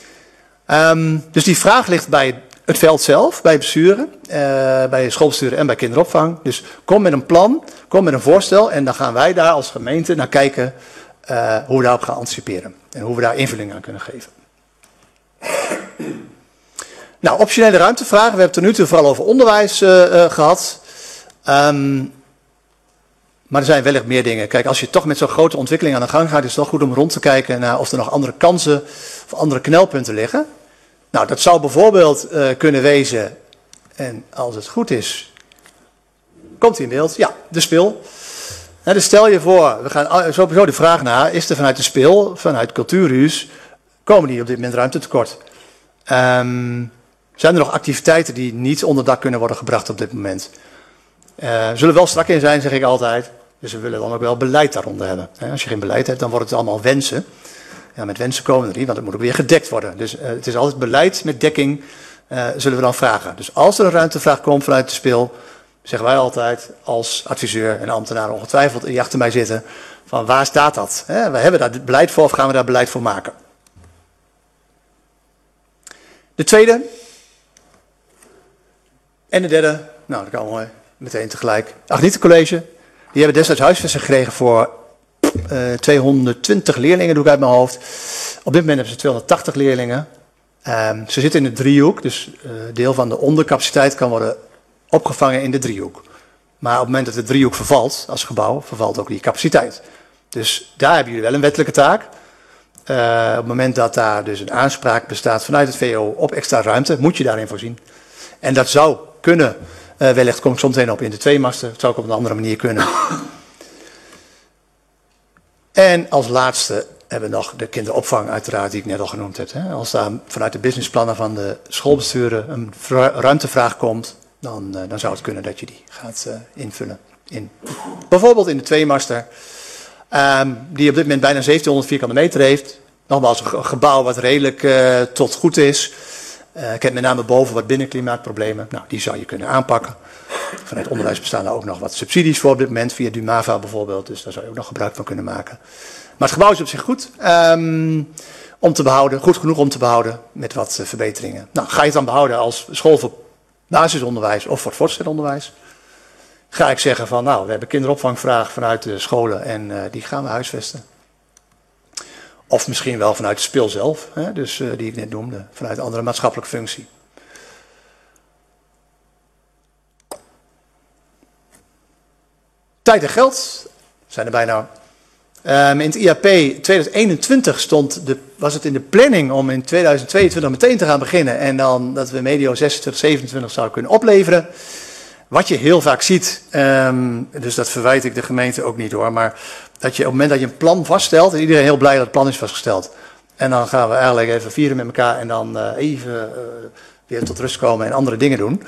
Dus die vraag ligt bij het veld zelf, bij besturen, bij schoolbesturen en bij kinderopvang. Dus kom met een plan, kom met een voorstel en dan gaan wij daar als gemeente naar kijken hoe we daarop gaan anticiperen. En hoe we daar invulling aan kunnen geven. Nou, optionele ruimtevragen. We hebben het tot nu toe vooral over onderwijs gehad. Maar er zijn wellicht meer dingen. Kijk, als je toch met zo'n grote ontwikkeling aan de gang gaat, is het toch goed om rond te kijken naar of er nog andere kansen of andere knelpunten liggen. Nou, dat zou bijvoorbeeld kunnen wezen, en als het goed is, komt hij in beeld? Ja, de spil. Dus stel je voor, we gaan sowieso de vraag naar, is er vanuit de spil, vanuit Cultuurhuis, komen die op dit moment ruimtetekort? Zijn er nog activiteiten die niet onder dak kunnen worden gebracht op dit moment? Zullen wel strak in zijn, zeg ik altijd. Dus we willen dan ook wel beleid daaronder hebben. Als je geen beleid hebt, dan wordt het allemaal wensen. Ja, met wensen komen er niet, want het moet ook weer gedekt worden. Dus het is altijd beleid met dekking, zullen we dan vragen. Dus als er een ruimtevraag komt vanuit de spil, zeggen wij altijd als adviseur en ambtenaar ongetwijfeld die achter mij zitten, van waar staat dat? We hebben daar beleid voor of gaan we daar beleid voor maken? De tweede en de derde, nou dat kan mooi, meteen tegelijk. Agnieten College, die hebben destijds huisvesting gekregen voor 220 leerlingen, doe ik uit mijn hoofd. Op dit moment hebben ze 280 leerlingen. Ze zitten in de driehoek, dus deel van de ondercapaciteit kan worden opgevangen in de driehoek. Maar op het moment dat de driehoek vervalt, als gebouw, vervalt ook die capaciteit. Dus daar hebben jullie wel een wettelijke taak. Op het moment dat daar dus een aanspraak bestaat vanuit het VO op extra ruimte, moet je daarin voorzien. En dat zou kunnen, wellicht kom ik zo meteen op in de tweemasten, het zou ook op een andere manier kunnen. En als laatste hebben we nog de kinderopvang uiteraard, die ik net al genoemd heb. Als daar vanuit de businessplannen van de schoolbesturen een ruimtevraag komt, dan zou het kunnen dat je die gaat invullen. Bijvoorbeeld in de tweemaster, die op dit moment bijna 1700 vierkante meter heeft. Nogmaals, een gebouw wat redelijk tot goed is. Ik heb met name boven wat binnenklimaatproblemen. Nou, die zou je kunnen aanpakken. Vanuit onderwijs bestaan er ook nog wat subsidies voor op dit moment, via Dumava bijvoorbeeld. Dus daar zou je ook nog gebruik van kunnen maken. Maar het gebouw is op zich goed om te behouden, goed genoeg om te behouden met wat verbeteringen. Nou, ga je het dan behouden als school voor basisonderwijs of voor het voortgezet onderwijs? Ga ik zeggen van, nou, we hebben kinderopvangvraag vanuit de scholen en die gaan we huisvesten. Of misschien wel vanuit de spil zelf, dus die ik net noemde, vanuit een andere maatschappelijke functie. Tijd en geld zijn er bijna. In het IAP 2021 was het in de planning om in 2022 meteen te gaan beginnen. En dan dat we medio 26, 27 zouden kunnen opleveren. Wat je heel vaak ziet, dus dat verwijt ik de gemeente ook niet hoor. Maar dat je op het moment dat je een plan vaststelt, en iedereen heel blij dat het plan is vastgesteld. En dan gaan we eigenlijk even vieren met elkaar en dan even weer tot rust komen en andere dingen doen.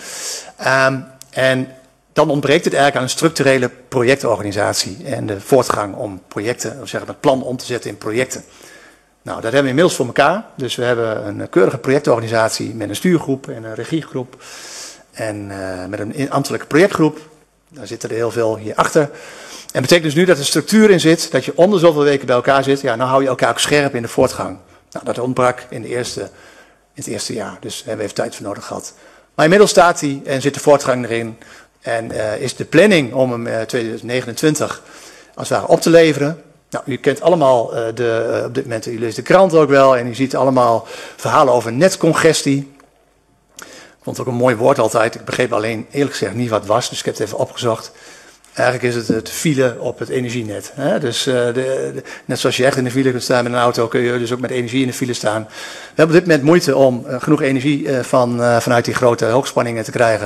En dan ontbreekt het eigenlijk aan een structurele projectorganisatie en de voortgang om projecten, of zeggen het plan om te zetten in projecten. Nou, dat hebben we inmiddels voor elkaar. Dus we hebben een keurige projectorganisatie met een stuurgroep en een regiegroep en met een ambtelijke projectgroep. Daar zitten er heel veel hierachter. En dat betekent dus nu dat er structuur in zit, dat je om de zoveel weken bij elkaar zit. Ja, nou hou je elkaar ook scherp in de voortgang. Nou, dat ontbrak in het eerste jaar, dus daar hebben we even tijd voor nodig gehad. Maar inmiddels staat hij en zit de voortgang erin. En is de planning om hem 2029 als het ware op te leveren. Nou, u kent allemaal op dit moment, u leest de krant ook wel en u ziet allemaal verhalen over netcongestie. Ik vond het ook een mooi woord altijd. Ik begreep alleen eerlijk gezegd niet wat het was, dus ik heb het even opgezocht. Eigenlijk is het file op het energienet. Hè? Dus net zoals je echt in de file kunt staan met een auto, kun je dus ook met energie in de file staan. We hebben op dit moment moeite om genoeg energie vanuit die grote hoogspanningen te krijgen.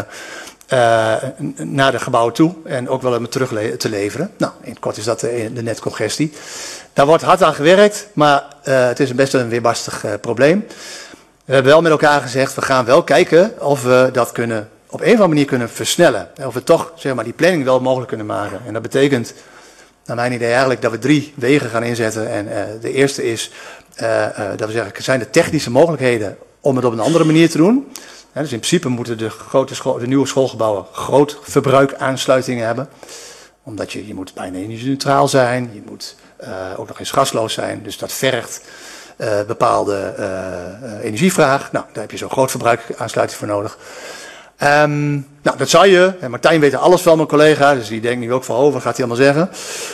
Naar de gebouwen toe en ook wel om het terug te leveren. Nou, in het kort is dat de netcongestie. Daar wordt hard aan gewerkt, maar het is best een weerbarstig probleem. We hebben wel met elkaar gezegd, we gaan wel kijken of we dat op een of andere manier kunnen versnellen. Of we toch zeg maar, die planning wel mogelijk kunnen maken. En dat betekent, naar mijn idee eigenlijk, dat we 3 wegen gaan inzetten. En de eerste is, dat we zeggen, zijn er technische mogelijkheden om het op een andere manier te doen. Dus in principe moeten de nieuwe schoolgebouwen groot verbruikaansluitingen hebben. Omdat je moet bijna energie-neutraal zijn, je moet ook nog eens gasloos zijn. Dus dat vergt bepaalde energievraag. Nou, daar heb je zo'n groot verbruikaansluiting voor nodig. Nou, dat zou je, en Martijn weet er alles van, mijn collega, dus die denkt nu ook van, wat gaat hij allemaal zeggen.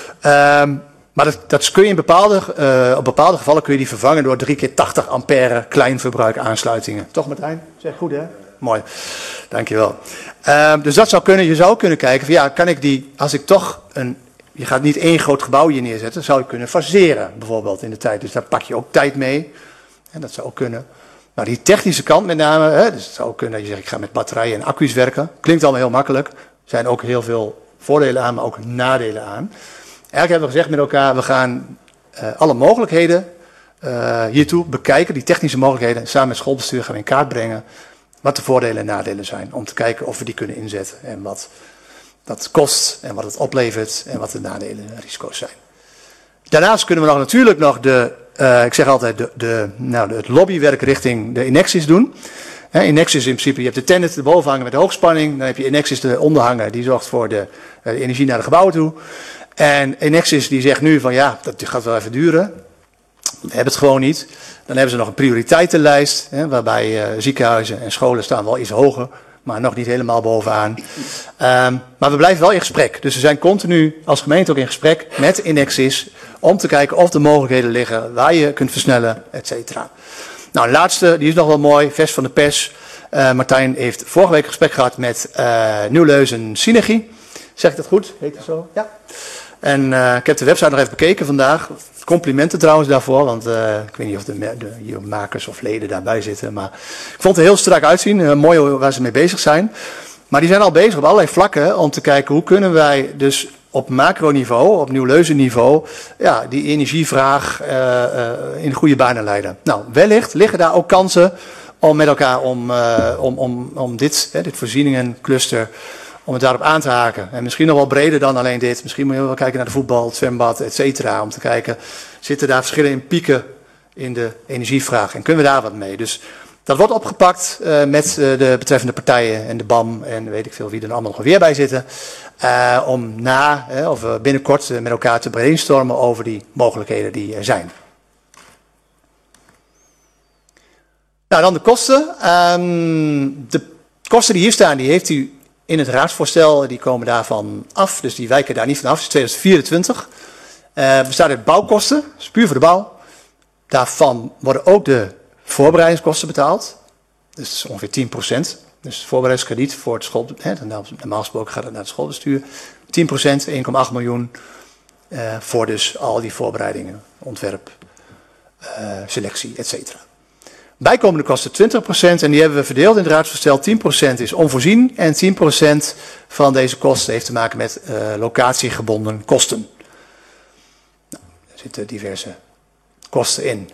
Maar dat kun je op bepaalde gevallen kun je die vervangen door 3 keer 80 ampère kleinverbruik aansluitingen. Toch Martijn? Zeg goed hè? Mooi. Dankjewel. Dus dat zou kunnen, je zou kunnen kijken van ja, kan ik die, als ik toch een je gaat niet één groot gebouw hier neerzetten. Dat zou je kunnen faseren bijvoorbeeld in de tijd. Dus daar pak je ook tijd mee. En dat zou ook kunnen. Maar die technische kant met name, dus het zou ook kunnen dat je zegt ik ga met batterijen en accu's werken. Klinkt allemaal heel makkelijk. Er zijn ook heel veel voordelen aan, maar ook nadelen aan. Eigenlijk hebben we gezegd met elkaar, we gaan alle mogelijkheden hiertoe bekijken, die technische mogelijkheden. En samen met het schoolbestuur gaan we in kaart brengen wat de voordelen en nadelen zijn. Om te kijken of we die kunnen inzetten en wat dat kost en wat het oplevert en wat de nadelen en risico's zijn. Daarnaast kunnen we natuurlijk nog ik zeg altijd, het lobbywerk richting de Enexis doen. Enexis in principe, je hebt de tennet erboven hangen met de hoogspanning. Dan heb je Enexis eronder hangen, die zorgt voor de energie naar de gebouwen toe. En Enexis die zegt nu van ja, dat gaat wel even duren. We hebben het gewoon niet. Dan hebben ze nog een prioriteitenlijst, waarbij ziekenhuizen en scholen staan wel iets hoger, maar nog niet helemaal bovenaan. Maar we blijven wel in gesprek. Dus we zijn continu als gemeente ook in gesprek met Enexis om te kijken of er mogelijkheden liggen waar je kunt versnellen, et cetera. Nou, de laatste, die is nog wel mooi, vers van de pers. Martijn heeft vorige week gesprek gehad met Nieuw-Leuzen Synergie. Zeg ik dat goed? Heet het zo? Ja. En ik heb de website nog even bekeken vandaag. Complimenten trouwens daarvoor, want ik weet niet of de makers of leden daarbij zitten. Maar ik vond het er heel strak uitzien. Mooi waar ze mee bezig zijn. Maar die zijn al bezig op allerlei vlakken om te kijken hoe kunnen wij dus op macroniveau, op Nieuw-Leuzen niveau, ja, die energievraag in goede banen leiden. Nou, wellicht liggen daar ook kansen om met elkaar om dit voorzieningencluster, om het daarop aan te haken. En misschien nog wel breder dan alleen dit. Misschien moet je wel kijken naar de voetbal, het zwembad, et cetera. Om te kijken, zitten daar verschillen in pieken in de energievraag? En kunnen we daar wat mee? Dus dat wordt opgepakt met de betreffende partijen en de BAM en weet ik veel wie er allemaal nog weer bij zitten. Om of binnenkort met elkaar te brainstormen over die mogelijkheden die er zijn. Nou, dan de kosten. De kosten die hier staan, die heeft u in het raadsvoorstel, die komen daarvan af. Dus die wijken daar niet van af. Het is 2024. Bestaat uit bouwkosten, dat is puur voor de bouw. Daarvan worden ook de voorbereidingskosten betaald. Dus dat is ongeveer 10%. Dus voorbereidingskrediet voor het school. Normaal gesproken gaat het naar het schoolbestuur. 10%, 1,8 miljoen. Voor dus al die voorbereidingen, ontwerp, selectie, et cetera. Bijkomende kosten 20% en die hebben we verdeeld in het raadsvoorstel. 10% is onvoorzien en 10% van deze kosten heeft te maken met locatiegebonden kosten. Nou, er zitten diverse kosten in.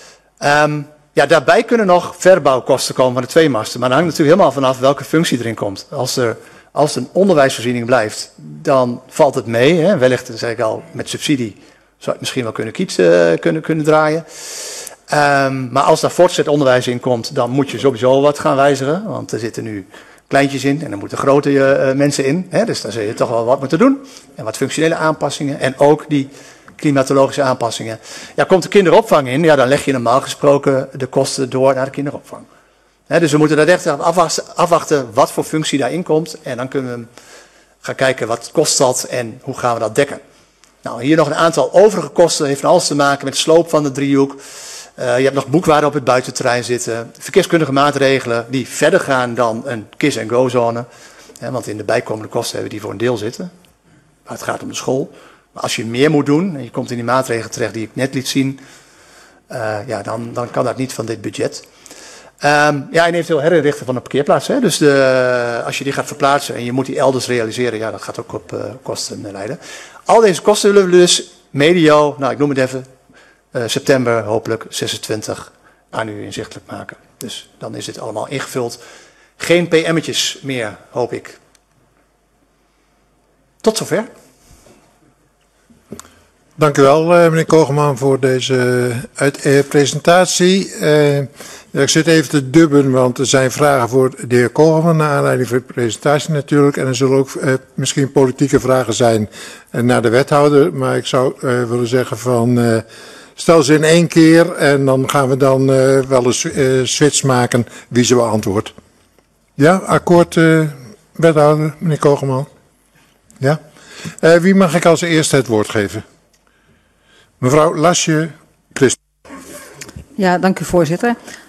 Ja, daarbij kunnen nog verbouwkosten komen van de twee masten. Maar dat hangt natuurlijk helemaal vanaf welke functie erin komt. Als het een onderwijsvoorziening blijft, dan valt het mee. Hè. Wellicht, dat zei ik al, met subsidie zou het misschien wel kunnen draaien. Maar als daar voortgezet onderwijs in komt, dan moet je sowieso wat gaan wijzigen. Want er zitten nu kleintjes in en er moeten grote mensen in. Hè. Dus daar zul je toch wel wat moeten doen. En wat functionele aanpassingen en ook die klimatologische aanpassingen. Ja, komt de kinderopvang in, ja, dan leg je normaal gesproken de kosten door naar de kinderopvang. Dus we moeten daar echt afwachten wat voor functie daarin komt. En dan kunnen we gaan kijken wat kost dat en hoe gaan we dat dekken. Nou, hier nog een aantal overige kosten. Heeft van alles te maken met de sloop van de driehoek. Je hebt nog boekwaarde op het buitenterrein zitten. Verkeerskundige maatregelen die verder gaan dan een kiss-and-go zone. Want in de bijkomende kosten hebben we die voor een deel zitten. Maar het gaat om de school. Maar als je meer moet doen en je komt in die maatregelen terecht die ik net liet zien. Dan kan dat niet van dit budget. En eventueel herinrichten van een parkeerplaats. Hè? Dus als je die gaat verplaatsen en je moet die elders realiseren. Ja, dat gaat ook op kosten leiden. Al deze kosten willen we dus medio, ik noem het even, september hopelijk 26 aan u inzichtelijk maken. Dus dan is dit allemaal ingevuld. Geen PM'tjes meer, hoop ik. Tot zover. Dank u wel, meneer Kogeman, voor deze presentatie. Ik zit even te dubben, want er zijn vragen voor de heer Kogeman, naar aanleiding van de presentatie natuurlijk. En er zullen ook misschien politieke vragen zijn naar de wethouder. Maar ik zou willen zeggen van, stel ze in één keer en dan gaan we dan wel een switch maken wie ze beantwoordt. Ja, akkoord, wethouder, meneer Kogeman? Ja. Wie mag ik als eerste het woord geven? Mevrouw Lasje Christ. Ja, dank u voorzitter.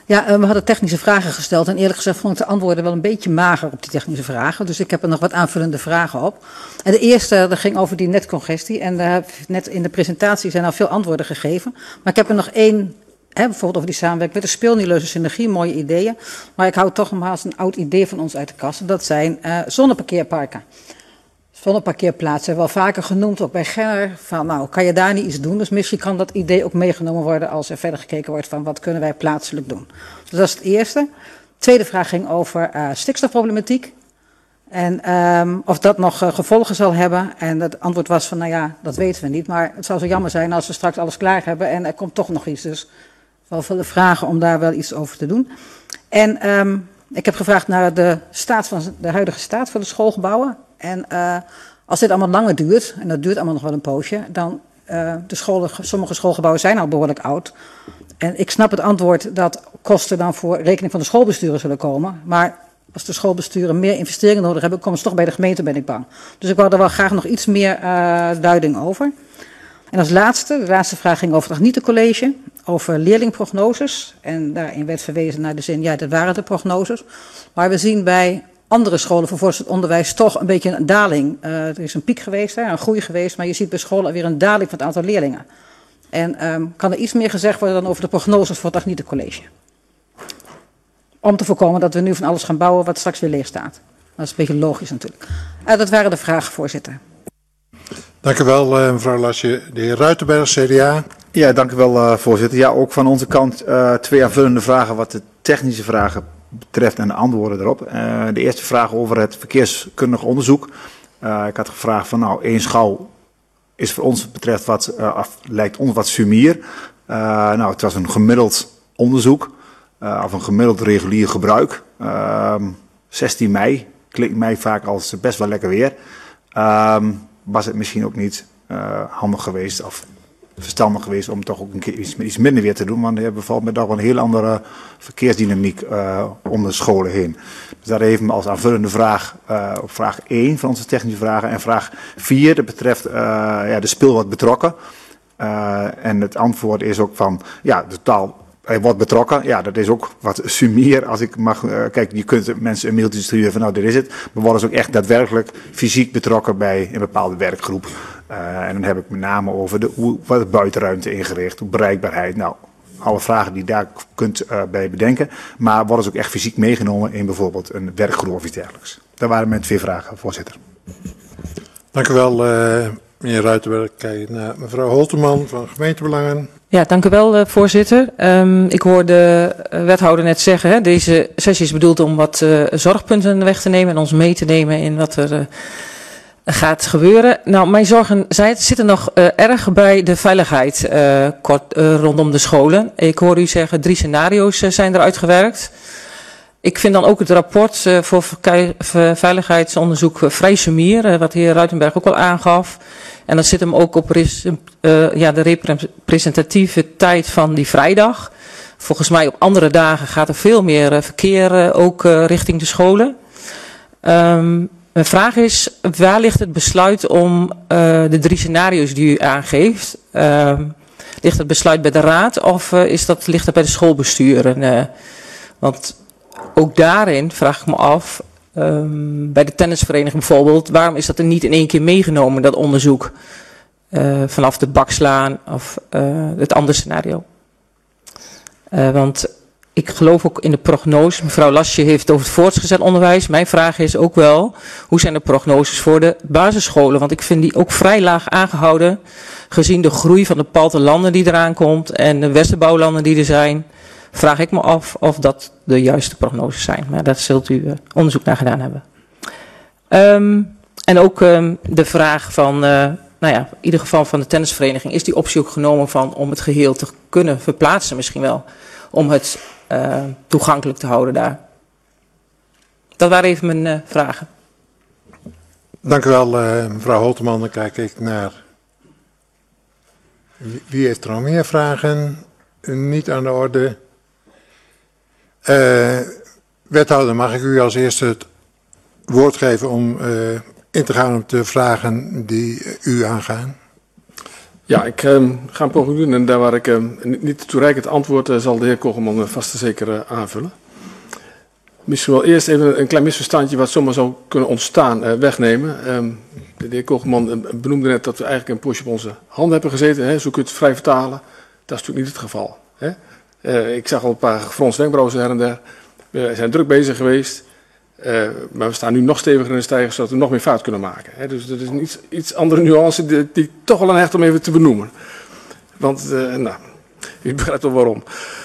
Ja, we hadden technische vragen gesteld en eerlijk gezegd vond ik de antwoorden wel een beetje mager op die technische vragen. Dus ik heb er nog wat aanvullende vragen op. En de eerste, dat ging over die netcongestie en net in de presentatie zijn al veel antwoorden gegeven. Maar ik heb er nog één, bijvoorbeeld over die samenwerking met de speelnieuwleuze synergie, mooie ideeën. Maar ik hou toch nogmaals een oud idee van ons uit de kast. Dat zijn zonneparkeerparken. Zonneparkeerplaatsen hebben we al vaker genoemd, ook bij Genner, van nou, kan je daar niet iets doen? Dus misschien kan dat idee ook meegenomen worden als er verder gekeken wordt van wat kunnen wij plaatselijk doen. Dus dat is het eerste. Tweede vraag ging over stikstofproblematiek. En of dat nog gevolgen zal hebben. En het antwoord was van, nou ja, dat weten we niet. Maar het zou zo jammer zijn als we straks alles klaar hebben en er komt toch nog iets. Dus wel veel vragen om daar wel iets over te doen. En ik heb gevraagd naar de huidige staat van de schoolgebouwen. En als dit allemaal langer duurt, en dat duurt allemaal nog wel een poosje, dan sommige schoolgebouwen zijn al behoorlijk oud. En ik snap het antwoord dat kosten dan voor rekening van de schoolbesturen zullen komen. Maar als de schoolbesturen meer investeringen nodig hebben, komen ze toch bij de gemeente, ben ik bang. Dus ik wou er wel graag nog iets meer duiding over. En als laatste, de laatste vraag ging over het Agnietencollege, over leerlingprognoses. En daarin werd verwezen naar de zin, ja, dat waren de prognoses. Maar we zien bij andere scholen voor voortgezet onderwijs toch een beetje een daling. Er is een piek geweest, een groei geweest, maar je ziet bij scholen weer een daling van het aantal leerlingen. En kan er iets meer gezegd worden dan over de prognoses voor het Agnietencollege? Om te voorkomen dat we nu van alles gaan bouwen wat straks weer leeg staat. Dat is een beetje logisch natuurlijk. Dat waren de vragen, voorzitter. Dank u wel, mevrouw Lasje. De heer Ruitenberg, CDA. Ja, dank u wel, voorzitter. Ja, ook van onze kant 2 aanvullende vragen wat de technische vragen betreft en de antwoorden erop. De eerste vraag over het verkeerskundig onderzoek. Ik had gevraagd van nou, 1 schouw is voor ons betreft lijkt ons wat sumier. Nou, het was een gemiddeld onderzoek of een gemiddeld regulier gebruik. 16 mei klinkt mij vaak als best wel lekker weer. Was het misschien ook niet handig geweest of verstandig geweest om toch ook een keer iets minder weer te doen. Want we hebben bijvoorbeeld nog een heel andere verkeersdynamiek om de scholen heen. Dus daar even als aanvullende vraag op vraag 1 van onze technische vragen. En vraag 4, dat betreft de spil wordt betrokken. En het antwoord is ook van, ja, de taal wordt betrokken. Ja, dat is ook wat sumier. Als ik mag, kijk, je kunt mensen een mailtje sturen van nou, dit is het. Maar worden ze ook echt daadwerkelijk fysiek betrokken bij een bepaalde werkgroep. En dan heb ik met name over wat de buitenruimte ingericht, hoe bereikbaarheid. Nou, alle vragen die je daar kunt bij bedenken. Maar worden ze ook echt fysiek meegenomen in bijvoorbeeld een werkgroep of iets dergelijks. Dat waren mijn 2 vragen, voorzitter. Dank u wel, meneer Ruitenberg. Kijk naar mevrouw Holteman van Gemeentebelangen. Ja, dank u wel, voorzitter. Ik hoorde de wethouder net zeggen, hè, deze sessie is bedoeld om wat zorgpunten weg te nemen en ons mee te nemen in wat er gaat gebeuren. Nou, mijn zorgen zitten nog erg bij de veiligheid rondom de scholen. Ik hoor u zeggen 3 scenario's zijn er uitgewerkt. Ik vind dan ook het rapport voor veiligheidsonderzoek vrij sumier, wat de heer Ruitenberg ook al aangaf. En dat zit hem ook op de representatieve tijd van die vrijdag. Volgens mij op andere dagen gaat er veel meer verkeer ook richting de scholen. Mijn vraag is, waar ligt het besluit om de 3 scenario's die u aangeeft? Ligt het besluit bij de raad of ligt dat bij de schoolbesturen? Want ook daarin vraag ik me af, bij de tennisvereniging bijvoorbeeld, waarom is dat er niet in één keer meegenomen, dat onderzoek? Vanaf de Bakslaan of het andere scenario. Want ik geloof ook in de prognose. Mevrouw Lasje heeft het over het voortgezet onderwijs. Mijn vraag is ook wel, hoe zijn de prognoses voor de basisscholen? Want ik vind die ook vrij laag aangehouden, gezien de groei van de plattelanden die eraan komt en de westerbouwlanden die er zijn. Vraag ik me af of dat de juiste prognoses zijn. Maar daar zult u onderzoek naar gedaan hebben. En ook de vraag van, in ieder geval van de tennisvereniging, is die optie ook genomen om het geheel te kunnen verplaatsen misschien wel. Om het toegankelijk te houden daar. Dat waren even mijn vragen. Dank u wel, mevrouw Holteman. Dan kijk ik naar... Wie heeft er nog meer vragen? Niet aan de orde. Wethouder, mag ik u als eerste het woord geven om in te gaan op de vragen die u aangaan? Ja, ik ga een poging doen en daar waar ik niet toereikend antwoord zal de heer Kogelman vast en zeker aanvullen. Misschien wel eerst even een klein misverstandje wat zomaar zou kunnen ontstaan wegnemen. De heer Kogelman benoemde net dat we eigenlijk een poosje op onze handen hebben gezeten. Hè, zo kun je het vrij vertalen. Dat is natuurlijk niet het geval. Hè. Ik zag al een paar gefronste wenkbrauwen her en der. We zijn druk bezig geweest. Maar we staan nu nog steviger in de stijger, zodat we nog meer fout kunnen maken. Hè. Dus dat is een iets andere nuance die ik toch wel aan hecht om even te benoemen. Want, nou, u begrijpt wel waarom.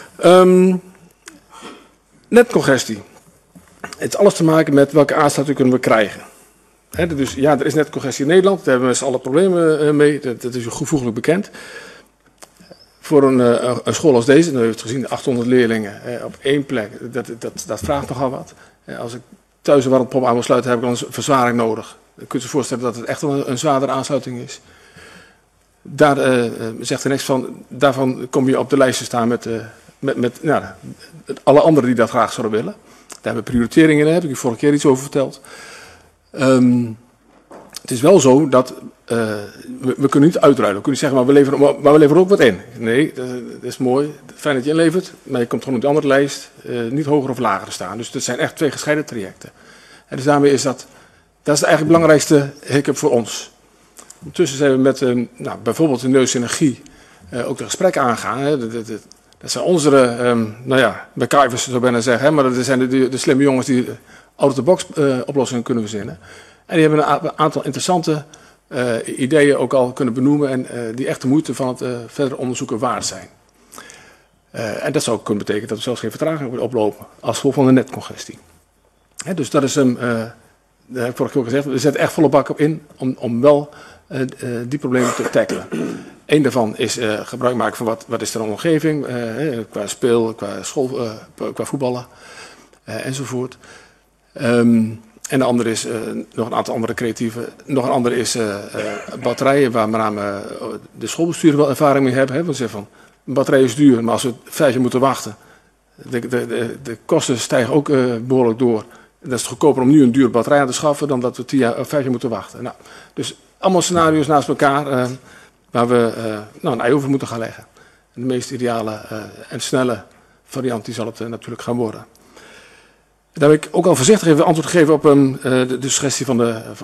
Netcongestie. Het is alles te maken met welke aansluiting kunnen we krijgen. Hè, dus ja, er is netcongestie in Nederland. Daar hebben we met z'n allen problemen mee. Dat is u gevoeglijk bekend. Voor een school als deze, dan heeft u het gezien, 800 leerlingen op één plek. Dat vraagt nogal wat. Als ik thuis een warmtepomp aan wil sluiten, heb ik dan een verzwaring nodig. Dan kunt u zich voorstellen dat het echt wel een zwaardere aansluiting is. Daar zegt er niks van. Daarvan kom je op de lijst te staan met alle anderen die dat graag zouden willen. Daar hebben we prioriteringen in, daar heb ik u vorige keer iets over verteld. Het is wel zo dat we kunnen niet uitruilen. We kunnen zeggen, maar we leveren ook wat in. Nee, dat is mooi. Fijn dat je inlevert, maar je komt gewoon op de andere lijst niet hoger of lager te staan. Dus dat zijn echt twee gescheiden trajecten. En dus daarmee is dat is eigenlijk het belangrijkste hiccup voor ons. Ondertussen zijn we met bijvoorbeeld de Neusenergie ook de gesprekken aangaan. Hè. Dat zijn onze, bekijvers zou ik bijna zeggen, hè, maar dat zijn de slimme jongens die out-of-the-box oplossingen kunnen verzinnen. En die hebben een aantal interessante ideeën ook al kunnen benoemen en die echt de moeite van het verder onderzoeken waard zijn. En dat zou ook kunnen betekenen dat we zelfs geen vertraging oplopen als gevolg van de netcongestie. Dus dat is dat heb ik vorige keer gezegd, we zetten echt volle bak op in om wel die problemen te tackelen. Eén daarvan is gebruik maken van wat is er in de omgeving, qua speel, qua school, qua voetballen enzovoort. En de andere is nog een aantal andere creatieve. Nog een andere is batterijen, waar met name de schoolbesturen wel ervaring mee hebben. Hè? Want ze zeggen van, een batterij is duur, maar als we 5 jaar moeten wachten, de kosten stijgen ook behoorlijk door. Dat is goedkoper om nu een dure batterij aan te schaffen dan dat we 10 jaar of 5 jaar moeten wachten. Nou, dus allemaal scenario's naast elkaar waar we een ei over moeten gaan leggen. En de meest ideale en snelle variant die zal het natuurlijk gaan worden. Daar heb ik ook al voorzichtig even antwoord gegeven op de suggestie van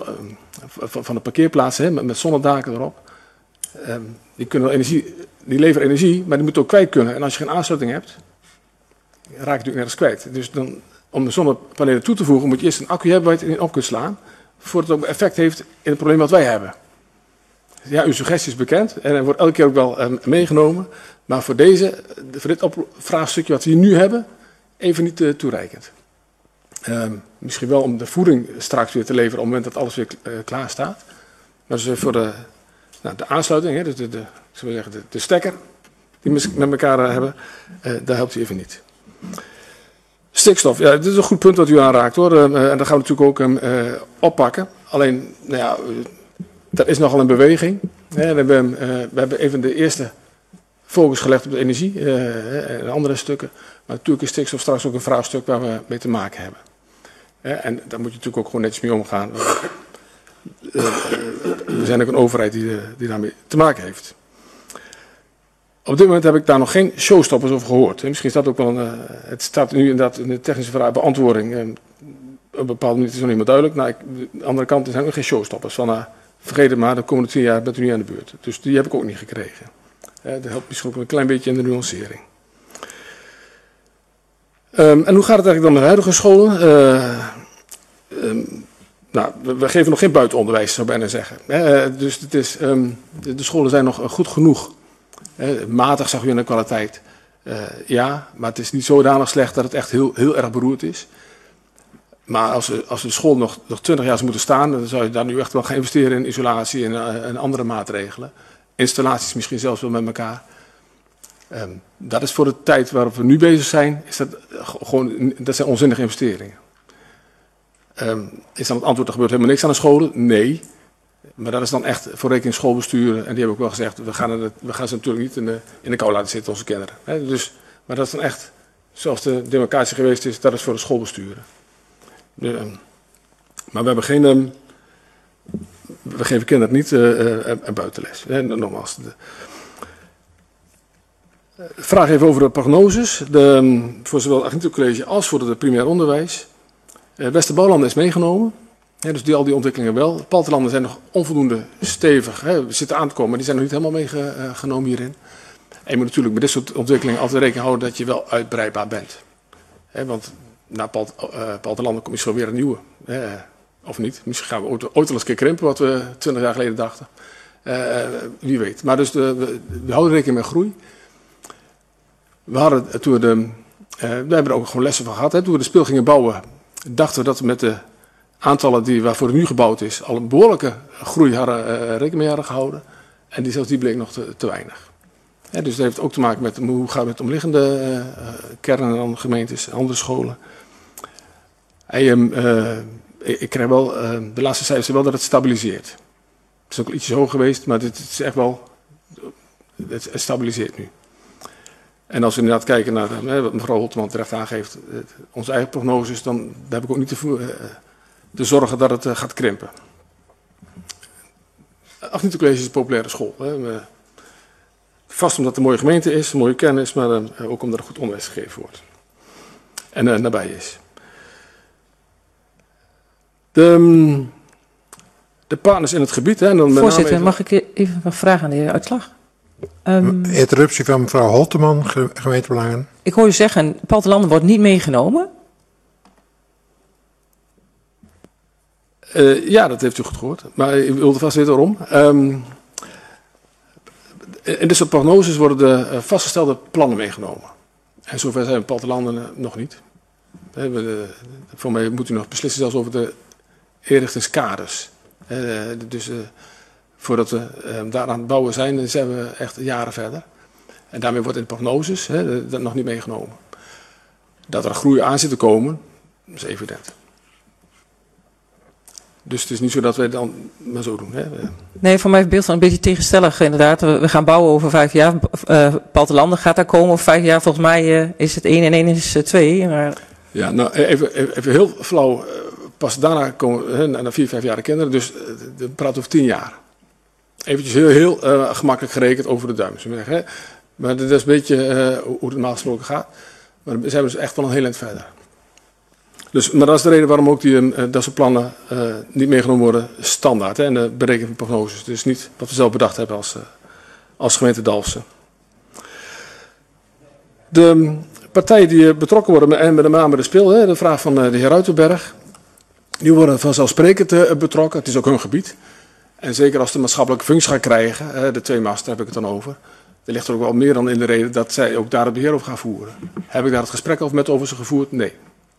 de parkeerplaatsen, hè, met zonnedaken erop. Die leveren energie, maar die moeten ook kwijt kunnen. En als je geen aansluiting hebt, raak je natuurlijk nergens kwijt. Dus dan, om de zonnepanelen toe te voegen, moet je eerst een accu hebben waar je het in op kunt slaan, voordat het ook effect heeft in het probleem wat wij hebben. Ja, uw suggestie is bekend en er wordt elke keer ook wel meegenomen. Maar voor dit vraagstukje wat we hier nu hebben, even niet toereikend. Misschien wel om de voeding straks weer te leveren op het moment dat alles weer klaar staat. Maar dus voor de aansluiting, hè, dus de stekker die we met elkaar hebben, daar helpt hij even niet. Stikstof, ja, dit is een goed punt wat u aanraakt hoor. En dat gaan we natuurlijk ook oppakken. Alleen, dat is nogal een beweging. We hebben even de eerste focus gelegd op de energie en andere stukken. Maar natuurlijk is stikstof straks ook een vraagstuk waar we mee te maken hebben. En daar moet je natuurlijk ook gewoon netjes mee omgaan. We zijn ook een overheid die daarmee te maken heeft. Op dit moment heb ik daar nog geen showstoppers over gehoord. Misschien staat ook wel het staat nu inderdaad in de technische vraag beantwoording. Op een bepaalde manier is het nog niet meer duidelijk. Aan de andere kant zijn er nog geen showstoppers. Vergeet het maar, de komende 10 jaar bent u niet aan de beurt. Dus die heb ik ook niet gekregen. Dat helpt misschien ook een klein beetje in de nuancering. En hoe gaat het eigenlijk dan met de huidige scholen? We geven nog geen buitenonderwijs, zou ik bijna zeggen. Dus het is, de scholen zijn nog goed genoeg. Matig zag u in de kwaliteit. Ja, maar het is niet zodanig slecht dat het echt heel erg beroerd is. Maar als de school nog 20 jaar zou moeten staan, dan zou je daar nu echt wel gaan investeren in isolatie en andere maatregelen. Installaties misschien zelfs wel met elkaar. Dat is voor de tijd waarop we nu bezig zijn, dat zijn onzinnige investeringen. Is dan het antwoord, er gebeurt helemaal niks aan de scholen? Nee. Maar dat is dan echt voor rekening schoolbesturen. En die hebben ook wel gezegd, we gaan ze natuurlijk niet in de kou laten zitten, onze kinderen. Maar dat is dan echt, zoals de democratie geweest is, dat is voor de schoolbesturen. Maar we hebben geen we geven kinderen niet buitenles. Nogmaals. Vraag even over de prognoses. Voor zowel het architectuurcollege als voor het primair onderwijs. Westerbouwlanden is meegenomen. Dus al die ontwikkelingen wel. Paltelanden zijn nog onvoldoende stevig. We zitten aan te komen, maar die zijn nog niet helemaal meegenomen hierin. En je moet natuurlijk met dit soort ontwikkelingen altijd rekening houden dat je wel uitbreidbaar bent. Want na Paltelanden komt misschien weer een nieuwe. Of niet. Misschien gaan we ooit wel eens een keer krimpen wat we 20 jaar geleden dachten. Wie weet. Maar dus we houden rekening met groei. We hebben er ook gewoon lessen van gehad. Toen we de spil gingen bouwen, dachten we dat we met de aantallen waarvoor het nu gebouwd is, al een behoorlijke groei rekening mee hadden gehouden. En zelfs die bleek nog te weinig. Dus dat heeft ook te maken met hoe gaat het met omliggende kernen en gemeentes, andere scholen. Ik krijg wel, de laatste cijfers wel dat het stabiliseert. Het is ook ietsje hoog geweest, maar het is echt wel, het stabiliseert nu. En als we inderdaad kijken naar wat mevrouw Holteman terecht aangeeft, onze eigen prognoses, dan heb ik ook niet de zorgen dat het gaat krimpen. Architectuurcollege is een populaire school. Vast omdat het een mooie gemeente is, een mooie kern is, maar ook omdat er goed onderwijs gegeven wordt. En nabij is. De partners in het gebied. Voorzitter, mag ik even wat vragen aan de heer Uitslag? Interruptie van mevrouw Holteman, gemeentebelangen. Ik hoor u zeggen, Paltelanden wordt niet meegenomen. Ja, dat heeft u goed gehoord. Maar u wilde vast weten waarom. In dit soort prognoses worden de vastgestelde plannen meegenomen. En zover zijn Paltelanden nog niet. Voor mij moet u nog beslissen zelfs over de inrichtingskaders. Dus voordat we daar aan het bouwen zijn we echt jaren verder. En daarmee wordt in de prognoses dat nog niet meegenomen. Dat er groei aan zit te komen, is evident. Dus het is niet zo dat wij dan maar zo doen. Nee, voor mij is het beeld van een beetje tegenstellig inderdaad. We gaan bouwen over 5 jaar. Paltelanden gaat daar komen over 5 jaar. Volgens mij is het 1 en 1 is 2. Maar... Ja, nou even heel flauw. Pas daarna komen na 4, 5 jaar de kinderen. Dus we praten over 10 jaar. Eventjes heel gemakkelijk gerekend over de duim. Maar dat is een beetje hoe het normaal gesproken gaat. Maar dan zijn we dus echt wel een heel eind verder. Dus, maar dat is de reden waarom ook dat soort plannen niet meegenomen worden standaard. En de berekening van prognoses. Dus niet wat we zelf bedacht hebben als gemeente Dalfsen. De partijen die betrokken worden, en met name de spil, de vraag van de heer Ruitenberg. Die worden vanzelfsprekend betrokken. Het is ook hun gebied. En zeker als de maatschappelijke functie gaan krijgen, de 2 master heb ik het dan over. Er ligt er ook wel meer dan in de reden dat zij ook daar het beheer over gaan voeren. Heb ik daar het gesprek over ze gevoerd? Nee.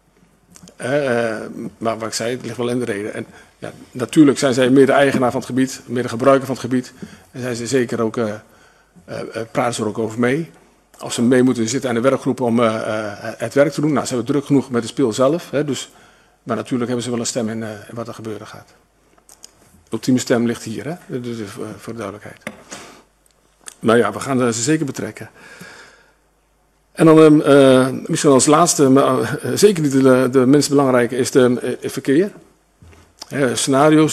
Maar wat ik zei, het ligt wel in de reden. En ja, natuurlijk zijn zij meer de eigenaar van het gebied, meer de gebruiker van het gebied. En zijn ze zeker ook, praten ze er ook over mee. Als ze mee moeten zitten aan de werkgroep om het werk te doen. Nou, ze hebben druk genoeg met de spil zelf. Dus, maar natuurlijk hebben ze wel een stem in wat er gebeuren gaat. De ultieme stem ligt hier, dus voor de duidelijkheid. Maar ja, we gaan ze zeker betrekken. En dan misschien als laatste, maar zeker niet de minst belangrijke, is het verkeer. Scenario's.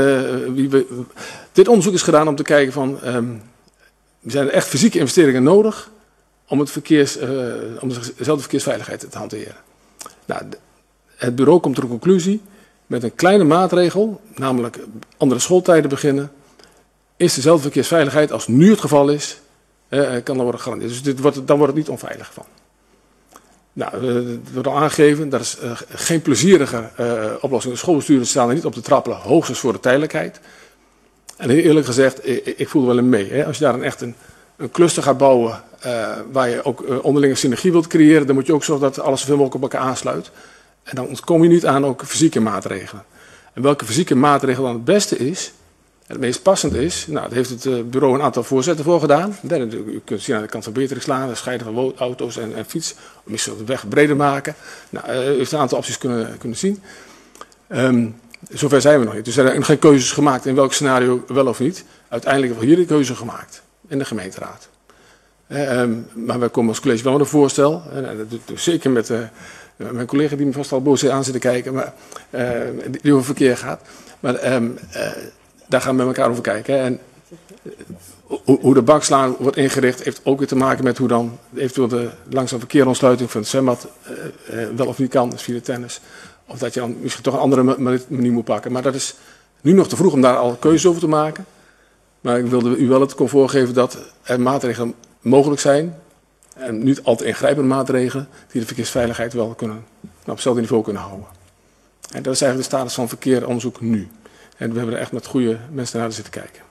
Dit onderzoek is gedaan om te kijken van, zijn er echt fysieke investeringen nodig om dezelfde verkeersveiligheid te hanteren. Nou, het bureau komt tot een conclusie met een kleine maatregel, namelijk andere schooltijden beginnen, is dezelfde verkeersveiligheid als nu het geval is, kan dan worden gegarandeerd. Dus dan wordt het niet onveilig van. Nou, het wordt al aangegeven, dat is geen plezierige oplossing. De schoolbestuurders staan er niet op te trappelen, hoogstens voor de tijdelijkheid. En heel eerlijk gezegd, ik voel er wel in mee. Als je daar echt een cluster gaat bouwen, waar je ook onderlinge synergie wilt creëren, dan moet je ook zorgen dat alles zoveel mogelijk op elkaar aansluit. En dan ontkom je niet aan ook fysieke maatregelen. En welke fysieke maatregel dan het beste is, en het meest passend is, nou, daar heeft het bureau een aantal voorzetten voor gedaan. U kunt zien aan de kant van beteringslaan, het scheiden van auto's en fiets, om misschien de weg breder maken. Nou, u heeft een aantal opties kunnen zien. Zover zijn we nog niet. Dus er zijn geen keuzes gemaakt in welk scenario wel of niet. Uiteindelijk hebben we hier de keuze gemaakt in de gemeenteraad. Maar wij komen als college wel met een voorstel. En dat doet dus zeker met mijn collega die me vast al boos aan zit te kijken, maar die over verkeer gaat. Maar daar gaan we met elkaar over kijken. Hè. En hoe de bakslaan wordt ingericht heeft ook weer te maken met hoe dan eventueel de langzaam verkeerontsluiting van het zwembad wel of niet kan, dus via de tennis. Of dat je dan misschien toch een andere manier moet pakken. Maar dat is nu nog te vroeg om daar al keuzes over te maken. Maar ik wilde u wel het comfort geven dat er maatregelen mogelijk zijn. En niet altijd ingrijpende maatregelen die de verkeersveiligheid wel kunnen, op hetzelfde niveau kunnen houden. En dat is eigenlijk de status van verkeeronderzoek nu. En we hebben er echt met goede mensen naar zitten kijken.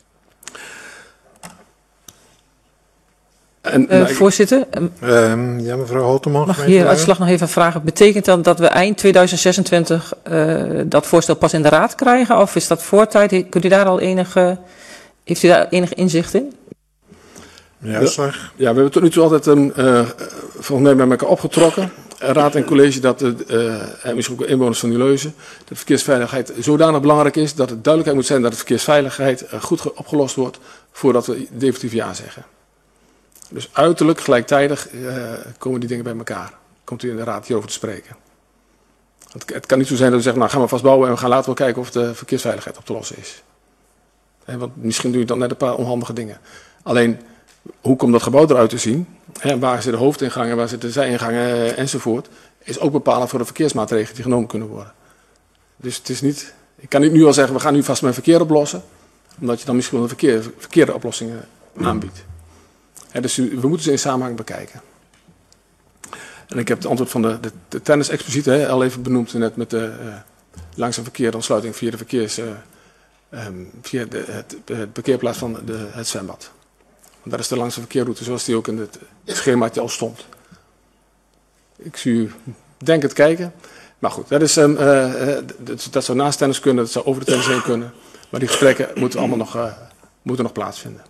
Voorzitter. Ja, mevrouw Holteman. Mag ik hier uitslag nog even vragen? Betekent dat dat we eind 2026 dat voorstel pas in de raad krijgen? Of is dat voortijd? Kunt u daar al heeft u daar enig inzicht in? Ja, uitslag. Ja, we hebben tot nu toe altijd volgens mij met elkaar opgetrokken. Raad en college dat en misschien ook inwoners van Nieuwleusen, dat verkeersveiligheid zodanig belangrijk is dat het duidelijkheid moet zijn dat de verkeersveiligheid goed opgelost wordt voordat we definitief ja zeggen. Dus uiterlijk, gelijktijdig komen die dingen bij elkaar. Komt u in de raad hierover te spreken. Het kan niet zo zijn dat u zegt, nou gaan we vastbouwen en we gaan later wel kijken of de verkeersveiligheid op te lossen is. Want misschien doe je dan net een paar onhandige dingen. Alleen, hoe komt dat gebouw eruit te zien? Waar zitten de hoofdingangen, waar zitten de zijingangen enzovoort. Is ook bepalend voor de verkeersmaatregelen die genomen kunnen worden. Dus het is niet, ik kan niet nu al zeggen, we gaan nu vast met verkeer oplossen. Omdat je dan misschien wel de verkeerde oplossingen aanbiedt. Dus we moeten ze in samenhang bekijken. En ik heb het antwoord van de tennis expliciet al even benoemd net met de langzaam verkeerontsluiting via de via het parkeerplaats van het zwembad. Want dat is de langzaam verkeerroute zoals die ook in het schemaatje al stond. Ik zie u denkend kijken. Maar goed, dat zou naast tennis kunnen, dat zou over de tennis heen kunnen. Maar die gesprekken moeten allemaal nog plaatsvinden.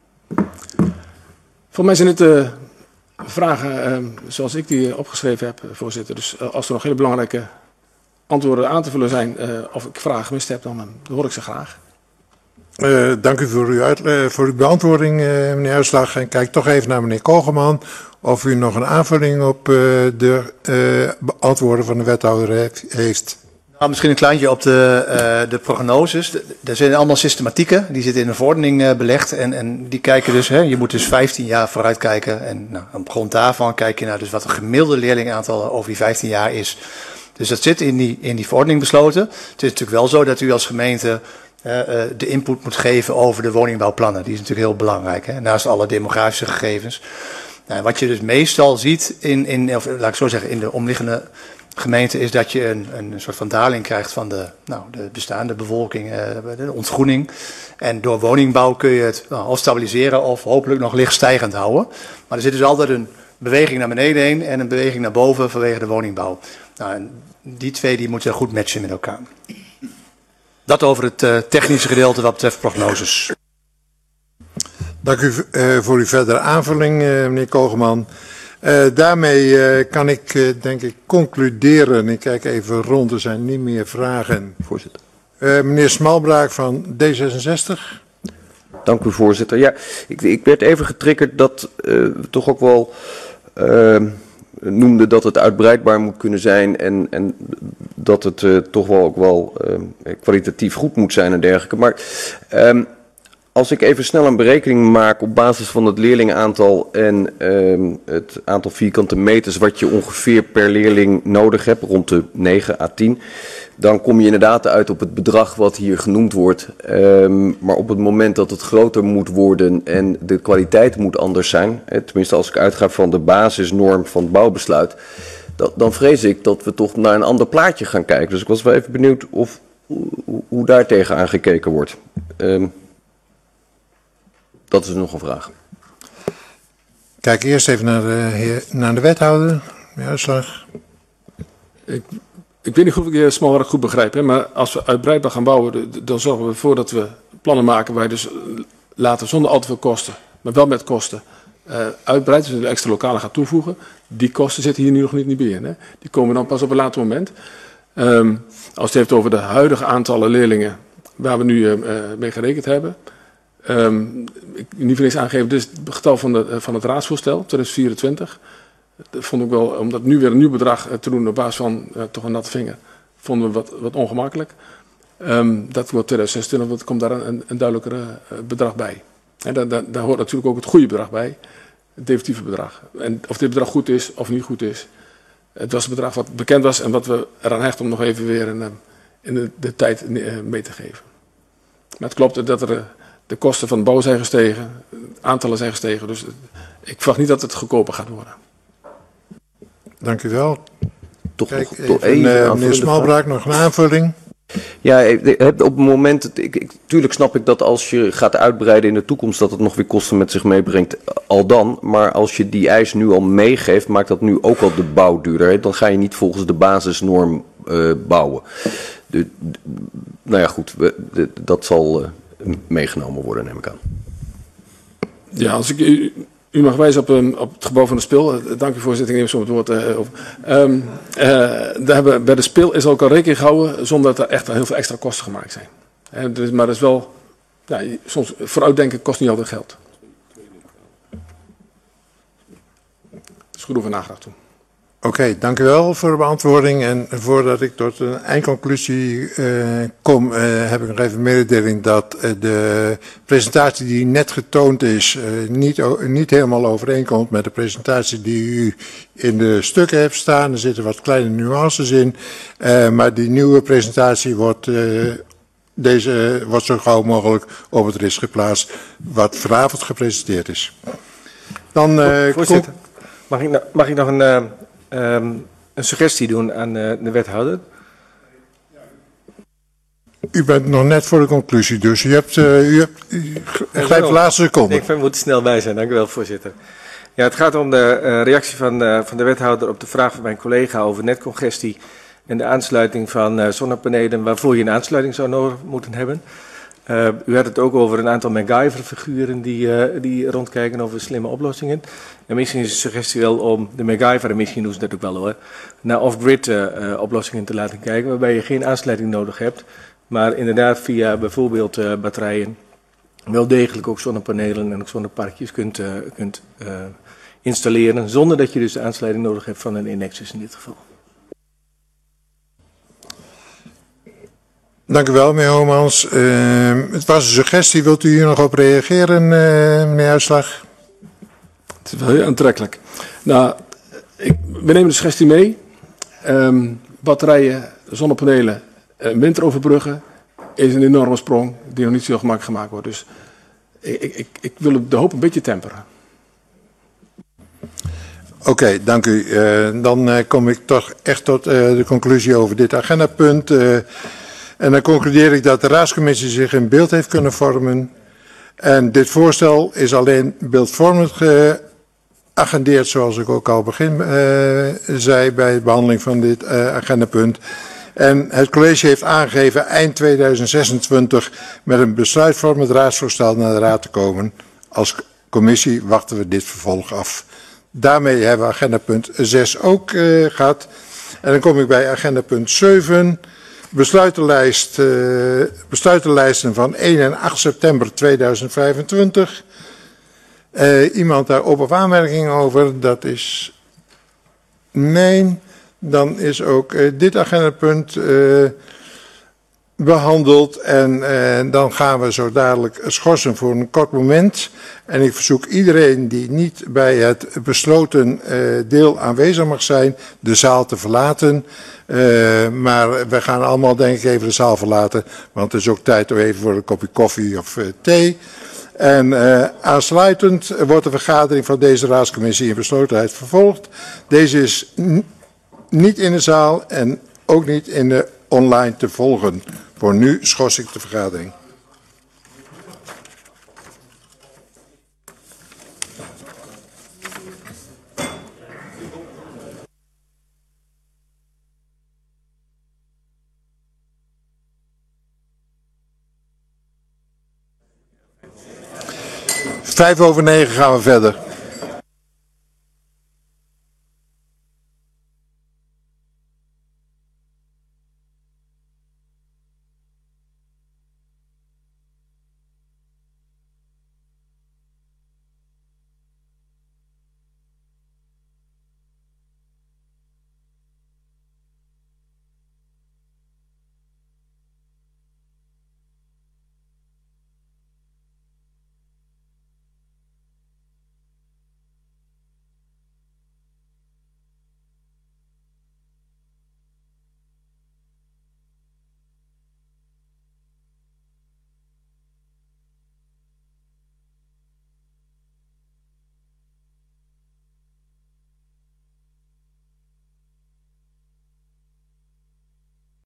Voor mij zijn dit vragen zoals ik die opgeschreven heb, voorzitter. Dus als er nog hele belangrijke antwoorden aan te vullen zijn of ik vragen gemist heb, dan hoor ik ze graag. Dank u voor uw beantwoording, meneer Uitslag. En kijk toch even naar meneer Kogelman of u nog een aanvulling op de antwoorden van de wethouder heeft. Nou, misschien een kleintje op de prognoses. Er zijn allemaal systematieken, die zitten in een verordening belegd. En die kijken dus, je moet dus 15 jaar vooruit kijken. En op grond daarvan kijk je naar dus wat een gemiddelde leerlingaantal over die 15 jaar is. Dus dat zit in die verordening besloten. Het is natuurlijk wel zo dat u als gemeente de input moet geven over de woningbouwplannen. Die is natuurlijk heel belangrijk, naast alle demografische gegevens. Nou, wat je dus meestal ziet of laat ik zo zeggen, in de omliggende gemeente is dat je een soort van daling krijgt van de bestaande bevolking, de ontgroening. En door woningbouw kun je het of stabiliseren of hopelijk nog licht stijgend houden. Maar er zit dus altijd een beweging naar beneden heen en een beweging naar boven vanwege de woningbouw. Nou, en die twee die moeten goed matchen met elkaar. Dat over het technische gedeelte wat betreft prognoses. Dank u voor uw verdere aanvulling, meneer Kogelman. Daarmee kan ik denk ik concluderen. Ik kijk even rond, er zijn niet meer vragen. Voorzitter. Meneer Smalbraak van D66. Dank u, voorzitter. Ja, ik werd even getriggerd dat we toch ook wel noemde dat het uitbreidbaar moet kunnen zijn en dat het toch wel ook wel kwalitatief goed moet zijn en dergelijke. Maar als ik even snel een berekening maak op basis van het leerlingaantal en het aantal vierkante meters wat je ongeveer per leerling nodig hebt, rond de 9 à 10, dan kom je inderdaad uit op het bedrag wat hier genoemd wordt. Maar op het moment dat het groter moet worden en de kwaliteit moet anders zijn, tenminste als ik uitga van de basisnorm van het bouwbesluit, dan vrees ik dat we toch naar een ander plaatje gaan kijken. Dus ik was wel even benieuwd hoe daar tegenaan gekeken wordt. Dat is nog een vraag. Kijk eerst even naar de wethouder. De uitslag. Ik weet niet of ik de heer Smalwerk goed begrijp, maar als we uitbreidbaar gaan bouwen, dan zorgen we ervoor dat we plannen maken waar je dus later zonder al te veel kosten, maar wel met kosten, uitbreidt, dus de extra lokalen gaat toevoegen. Die kosten zitten hier nu nog niet bij in. Hè? Die komen dan pas op een later moment. Als het heeft over de huidige aantallen leerlingen waar we nu mee gerekend hebben. Ik niet voor niks aangeven, dit is het getal van het raadsvoorstel, 2024. Dat vond ik wel, omdat nu weer een nieuw bedrag te doen op basis van toch een natte vinger, vonden we wat ongemakkelijk. Dat wordt 2026, want er komt daar een duidelijker bedrag bij. En daar hoort natuurlijk ook het goede bedrag bij, het definitieve bedrag. En of dit bedrag goed is of niet goed is, het was het bedrag wat bekend was en wat we eraan hechten om nog even weer in de tijd mee te geven. Maar het klopt dat de kosten van de bouw zijn gestegen, aantallen zijn gestegen, dus ik verwacht niet dat het goedkoper gaat worden. Dank u wel. Toch even, meneer Smalbraak, nog een aanvulling. Ja, op het moment, tuurlijk snap ik dat als je gaat uitbreiden in de toekomst, dat het nog weer kosten met zich meebrengt, al dan. Maar als je die eis nu al meegeeft, maakt dat nu ook al de bouw duurder. Dan ga je niet volgens de basisnorm bouwen. Nou ja, goed, dat zal meegenomen worden, neem ik aan. Ja, als ik u mag wijzen op het gebouw van de Spil. Dank u voorzitter, ik neem zo het woord over. Bij de Spil is ook al rekening gehouden zonder dat er echt heel veel extra kosten gemaakt zijn. Maar dat is wel, ja, soms vooruitdenken kost niet altijd geld. Dus goed over nagedacht toen. Oké, dank u wel voor de beantwoording. En voordat ik tot een eindconclusie kom, heb ik nog even mededeling dat de presentatie die net getoond is niet helemaal overeenkomt met de presentatie die u in de stukken hebt staan. Er zitten wat kleine nuances in, maar die nieuwe presentatie wordt zo gauw mogelijk op het RIS geplaatst, wat vanavond gepresenteerd is. Dan, voorzitter, mag ik nog een suggestie doen aan de wethouder? U bent nog net voor de conclusie, dus u grijpt de laatste seconde. Ik moet er snel bij zijn, dank u wel, voorzitter. Ja, het gaat om de reactie van de wethouder op de vraag van mijn collega over netcongestie en de aansluiting van zonnepanelen waarvoor je een aansluiting zou nodig moeten hebben. U had het ook over een aantal MacGyver-figuren die rondkijken over slimme oplossingen. En misschien is de suggestie wel om de MacGyver, en misschien doen ze dat ook wel hoor, naar off-grid oplossingen te laten kijken, waarbij je geen aansluiting nodig hebt, maar inderdaad via bijvoorbeeld batterijen wel degelijk ook zonnepanelen en ook zonneparkjes kunt installeren, zonder dat je dus de aansluiting nodig hebt van een Enexis in dit geval. Dank u wel, meneer Homans. Het was een suggestie. Wilt u hier nog op reageren, meneer Uitslag? Het is wel heel aantrekkelijk. Nou, we nemen de suggestie mee. Batterijen, zonnepanelen, winteroverbruggen is een enorme sprong die nog niet zo gemakkelijk gemaakt wordt. Dus ik wil de hoop een beetje temperen. Oké, dank u. Dan kom ik toch echt tot de conclusie over dit agendapunt. En dan concludeer ik dat de raadscommissie zich een beeld heeft kunnen vormen. En dit voorstel is alleen beeldvormend geagendeerd, zoals ik ook al begin zei bij de behandeling van dit agendapunt. En het college heeft aangegeven eind 2026 met een besluitvormend raadsvoorstel naar de raad te komen. Als commissie wachten we dit vervolg af. Daarmee hebben we agendapunt 6 ook gehad. En dan kom ik bij agendapunt 7. Besluitenlijsten van 1 en 8 september 2025. Iemand daar op of aanmerking over? Dat is nee. Dan is ook dit agendapunt behandeld. En dan gaan we zo dadelijk schorsen voor een kort moment. En ik verzoek iedereen die niet bij het besloten deel aanwezig mag zijn, de zaal te verlaten. Maar we gaan allemaal denk ik even de zaal verlaten, want het is ook tijd om even voor een kopje koffie of thee. En aansluitend wordt de vergadering van deze raadscommissie in beslotenheid vervolgd. Deze is niet in de zaal en ook niet in de online te volgen. Voor nu schors ik de vergadering. Vijf over 9 gaan we verder.